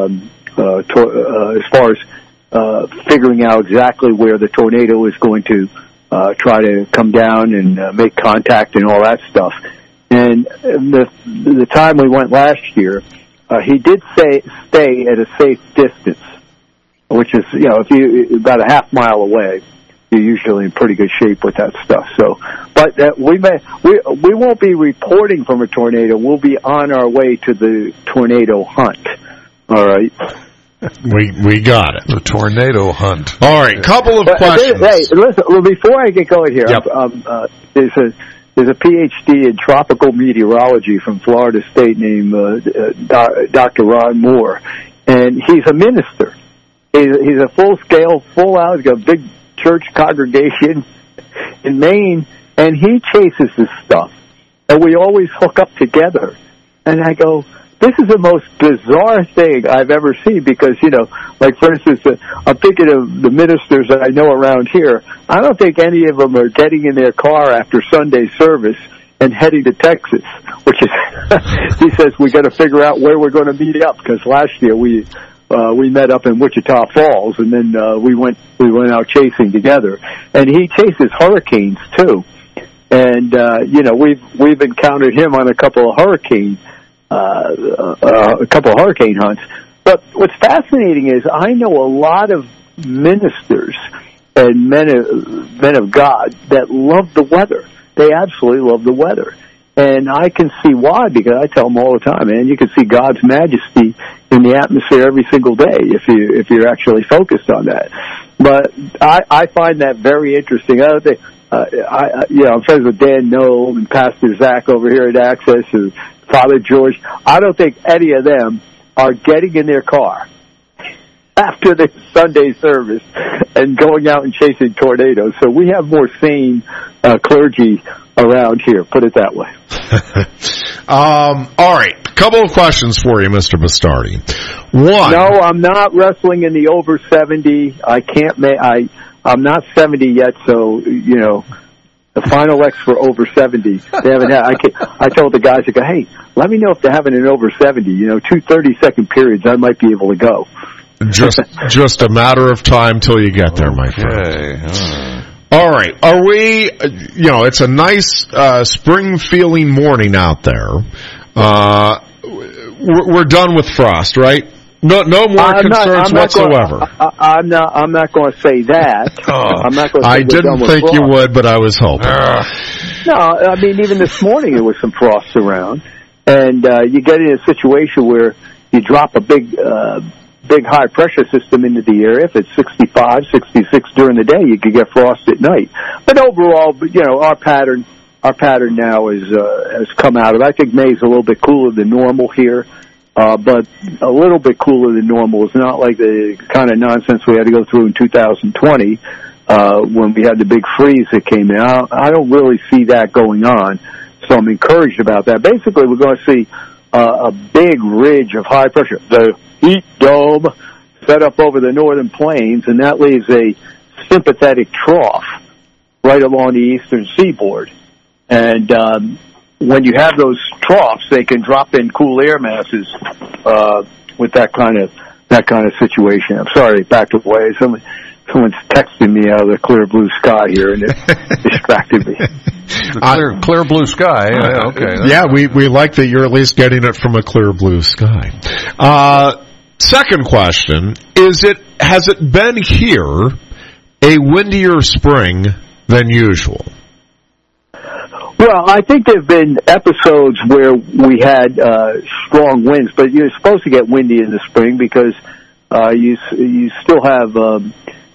as far as figuring out exactly where the tornado is going to try to come down and make contact and all that stuff. And the time we went last year, he did stay at a safe distance, which is, if you about a half mile away, you're usually in pretty good shape with that stuff. So, but we won't be reporting from a tornado. We'll be on our way to the tornado hunt. All right. We got it. The tornado hunt. All right, couple of questions. Hey, listen, before I get going here, yep. There's a PhD in tropical meteorology from Florida State named Dr. Ron Moore, and he's a minister. He's a full out. He's got a big church congregation in Maine, and he chases this stuff, and we always hook up together. And I go, this is the most bizarre thing I've ever seen because, like for instance, I'm thinking of the ministers that I know around here. I don't think any of them are getting in their car after Sunday service and heading to Texas, which is, he says we got to figure out where we're going to meet up because last year we met up in Wichita Falls and then we went out chasing together. And he chases hurricanes too. And we've encountered him on a couple of hurricane hunts. But what's fascinating is I know a lot of ministers and men of God that love the weather. They absolutely love the weather. And I can see why, because I tell them all the time, man, you can see God's majesty in the atmosphere every single day if you're actually focused on that. But I find that very interesting. I think, I'm friends with Dan Noel and Pastor Zach over here at Access and Father George. I don't think any of them are getting in their car after the Sunday service and going out and chasing tornadoes. So we have more sane clergy around here, put it that way. All right, couple of questions for you, Mr. Bastardi. One. No, I'm not wrestling in the over 70. I can't I'm not 70 yet, so, the final X for over 70. They haven't had, I told the guys, I go, hey, let me know if they're having an over 70. 2 30-second periods, I might be able to go. Just a matter of time till you get there, my friend. All right. Are we, it's a nice spring-feeling morning out there. We're done with frost, right? No more concerns whatsoever. I'm not going to say that. I'm not going to say I didn't think you would, but I was hoping. No, I mean, even this morning there was some frost around. And you get in a situation where you drop a big high pressure system into the area. If it's 65, 66 during the day, you could get frost at night. But overall, our pattern now has come out of it. I think May's a little bit cooler than normal here, but a little bit cooler than normal. It's not like the kind of nonsense we had to go through in 2020 when we had the big freeze that came in. I don't really see that going on, so I'm encouraged about that. Basically, we're going to see a big ridge of high pressure. The heat dome set up over the northern plains, and that leaves a sympathetic trough right along the eastern seaboard. And when you have those troughs, they can drop in cool air masses with that kind of situation. I'm sorry, backed away. Someone's texting me out of the clear blue sky here, and it distracted me. Clear blue sky. Okay. Yeah, we like that you're at least getting it from a clear blue sky. Second question, has it been here a windier spring than usual? Well, I think there have been episodes where we had strong winds, but you're supposed to get windy in the spring because you still have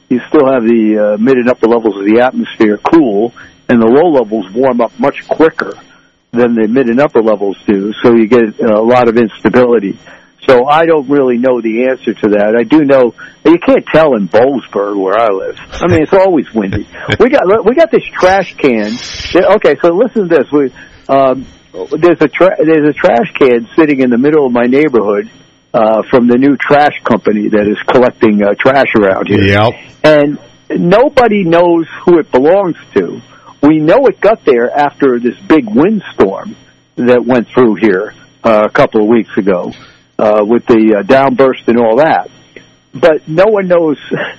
you still have the mid and upper levels of the atmosphere cool, and the low levels warm up much quicker than the mid and upper levels do, so you get a lot of instability. So I don't really know the answer to that. I do know you can't tell in Boalsburg where I live. I mean, it's always windy. We got this trash can. Okay, so listen to this. There's a trash can sitting in the middle of my neighborhood from the new trash company that is collecting trash around here. Yep. And nobody knows who it belongs to. We know it got there after this big windstorm that went through here a couple of weeks ago. With the downburst and all that, but no one knows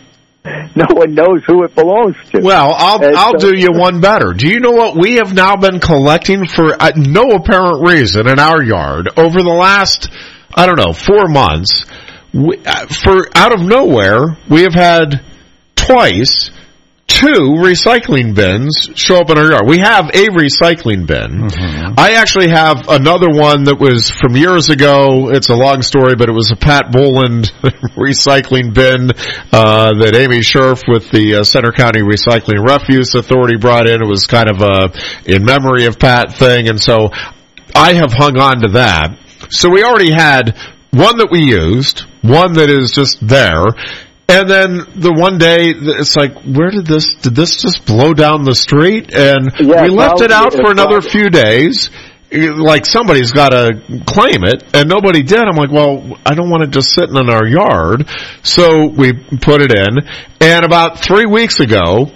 who it belongs to. Well, I'll do you one better. Do you know what we have now been collecting for no apparent reason in our yard over the last, 4 months? For out of nowhere, we have had twice 2 recycling bins show up in our yard. We have a recycling bin. Mm-hmm. I actually have another one that was from years ago. It's a long story, but it was a Pat Boland recycling bin that Amy Scherf with the Center County Recycling Refuse Authority brought in. It was kind of a in memory of Pat thing, and so I have hung on to that. So we already had one that we used, one that is just there. And then the one day, it's like, did this just blow down the street? And we left it out for another few days. Like, somebody's got to claim it, and nobody did. I'm like, well, I don't want it just sitting in our yard. So we put it in. And about 3 weeks ago,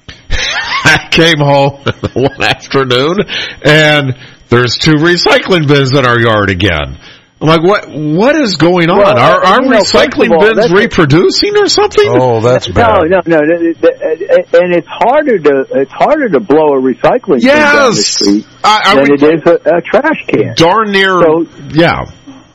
I came home one afternoon, and there's 2 recycling bins in our yard again. I'm like, what is going on? Well, are recycling bins reproducing or something? Oh, that's bad. No. And it's harder to blow a recycling bin down the street than it is a trash can. Darn near. So, yeah.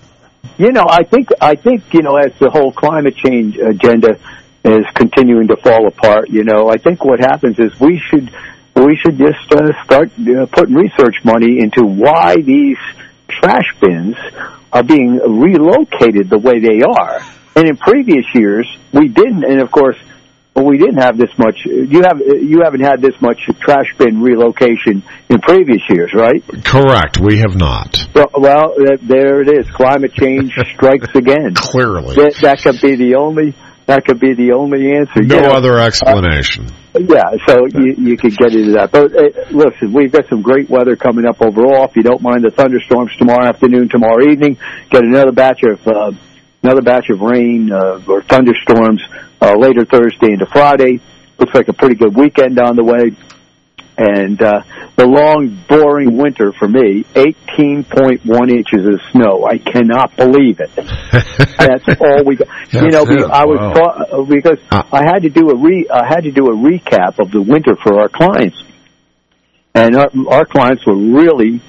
I think as the whole climate change agenda is continuing to fall apart, I think what happens is we should just start putting research money into why these trash bins are being relocated the way they are. And in previous years, we didn't, and of course, we didn't have this much. You haven't had this much trash bin relocation in previous years, right? Correct. We have not. Well, there it is. Climate change strikes again. Clearly. That could be the only answer. No other explanation. Yeah, so you could get into that. But listen, we've got some great weather coming up overall. If you don't mind the thunderstorms tomorrow afternoon, tomorrow evening, get another batch of rain or thunderstorms later Thursday into Friday. Looks like a pretty good weekend on the way. And the long, boring winter for me, 18.1 inches of snow. I cannot believe it. That's all we got. Because I had to do a recap of the winter for our clients, and our clients were really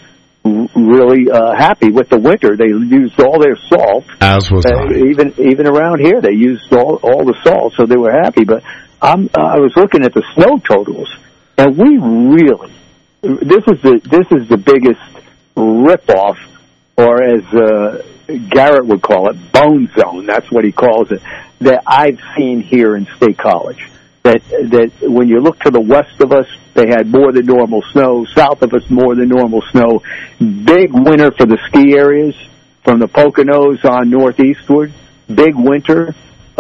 happy with the winter. They used all their salt. As was I. Even around here, they used all the salt, so they were happy. But I was looking at the snow totals. And we really, this is the biggest ripoff, or as Garrett would call it, bone zone. That's what he calls it. That I've seen here in State College. That when you look to the west of us, they had more than normal snow. South of us, more than normal snow. Big winter for the ski areas from the Poconos on northeastward. Big winter.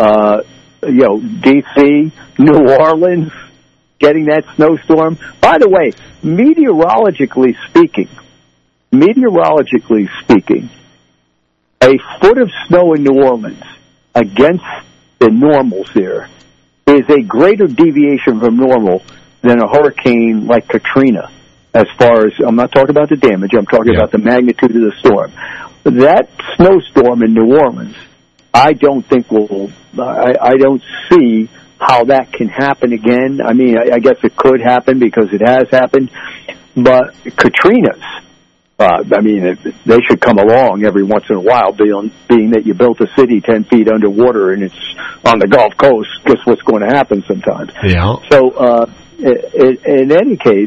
D.C., New Orleans. Getting that snowstorm. By the way, meteorologically speaking, a foot of snow in New Orleans against the normals there is a greater deviation from normal than a hurricane like Katrina. As far as, I'm not talking about the damage, I'm talking about the magnitude of the storm. That snowstorm in New Orleans, I don't see how that can happen again. I mean, I guess it could happen because it has happened, but Katrinas, they should come along every once in a while, being that you built a city 10 feet underwater and it's on the Gulf Coast. Guess what's going to happen sometimes? Yeah. So, in any case,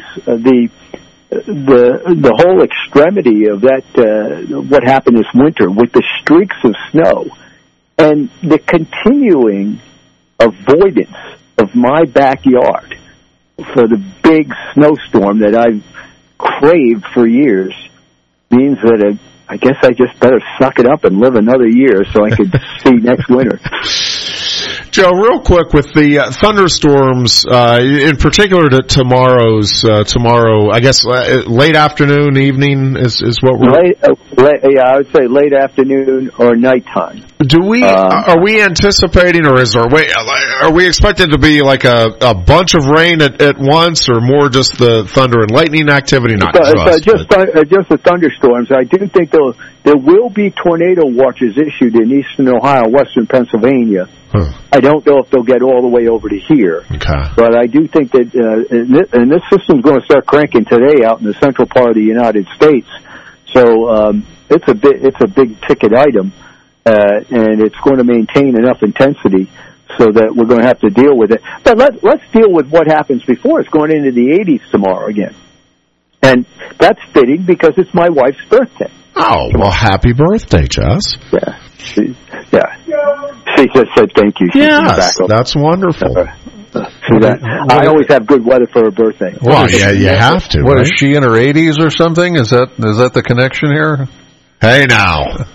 the whole extremity of that, what happened this winter with the streaks of snow and the continuing avoidance of my backyard for the big snowstorm that I've craved for years means that I guess I just better suck it up and live another year so I could see next winter. Joe, real quick with the thunderstorms, in particular to tomorrow, I guess late afternoon, evening is what we're... I would say late afternoon or nighttime. Are we anticipating, or are we expecting to be like a bunch of rain at once, or more just the thunder and lightning activity? Just the thunderstorms. I do think there will be tornado watches issued in eastern Ohio, western Pennsylvania. I don't know if they'll get all the way over to here, but I do think that, and this system's going to start cranking today out in the central part of the United States. So it's a big ticket item, and it's going to maintain enough intensity so that we're going to have to deal with it. But let's deal with what happens before. It's going into the 80s tomorrow again, and that's fitting because it's my wife's birthday. Oh, well, happy birthday, Jess. Yeah. She just said thank you. Yes, that's wonderful. See that? I always have good weather for her birthday. Well, yeah, you have to. What, right? is she in her 80s or something? Is that the connection here? Hey, now.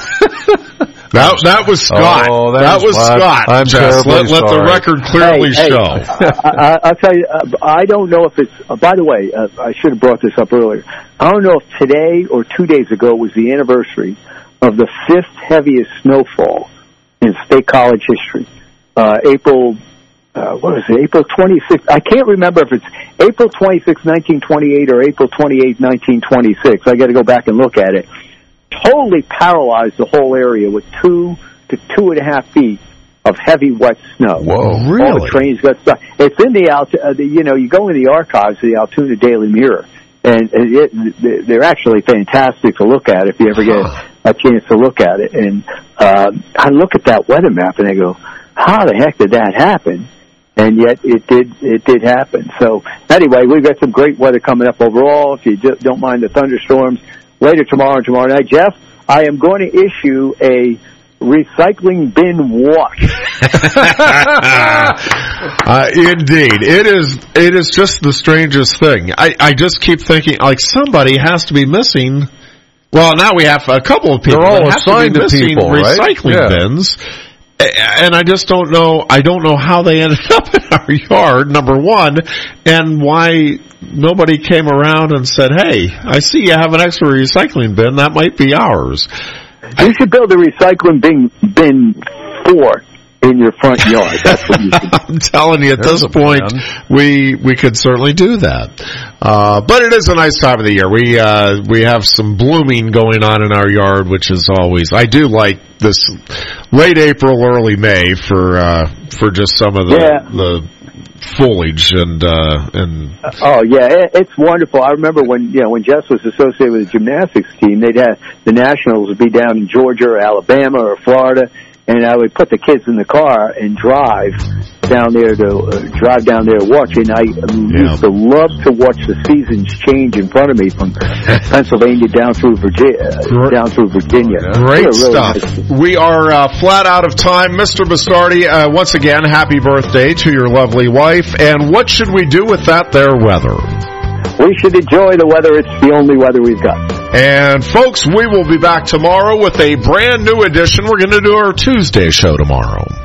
That was Scott. Oh, that was Scott. I'm Jess. terribly Let the record clearly show. I'll tell you, I don't know if it's, by the way, I should have brought this up earlier. I don't know if today or 2 days ago was the anniversary of the 5th heaviest snowfall in State College history. April 26th. I can't remember if it's April 26, 1928 or April 28, 1926. I got to go back and look at it. Totally paralyzed the whole area with 2 to 2.5 feet of heavy wet snow. Whoa, really? All the trains got stuck. It's in the you go in the archives of the Altoona Daily Mirror, and they're actually fantastic to look at if you ever get a chance to look at it. And I look at that weather map and I go, how the heck did that happen? And yet it did happen. So anyway, we've got some great weather coming up overall. If you don't mind the thunderstorms, later tomorrow night, Jeff, I am going to issue a recycling bin watch. Indeed. It is just the strangest thing. I just keep thinking, like, somebody has to be missing. Well, now we have a couple of people that have assigned to be missing people, recycling bins. And I just don't know. I don't know how they ended up in our yard, number one, and why nobody came around and said, hey, I see you have an extra recycling bin. That might be ours. You should build a recycling bin for in your front yard. That's what you should do. I'm telling you, at this point, we could certainly do that. But it is a nice time of the year. We have some blooming going on in our yard, which is always, I do like this late April, early May for just some of the foliage and oh yeah, it's wonderful. I remember when Jess was associated with the gymnastics team, they'd have the nationals would be down in Georgia or Alabama or Florida, and I would put the kids in the car and drive down there to watch. And I used to love to watch the seasons change in front of me from Pennsylvania down through Virginia. Great really stuff. Nice. We are flat out of time. Mr. Bastardi, once again, happy birthday to your lovely wife. And what should we do with that there weather? We should enjoy the weather. It's the only weather we've got. And folks, we will be back tomorrow with a brand new edition. We're going to do our Tuesday show tomorrow.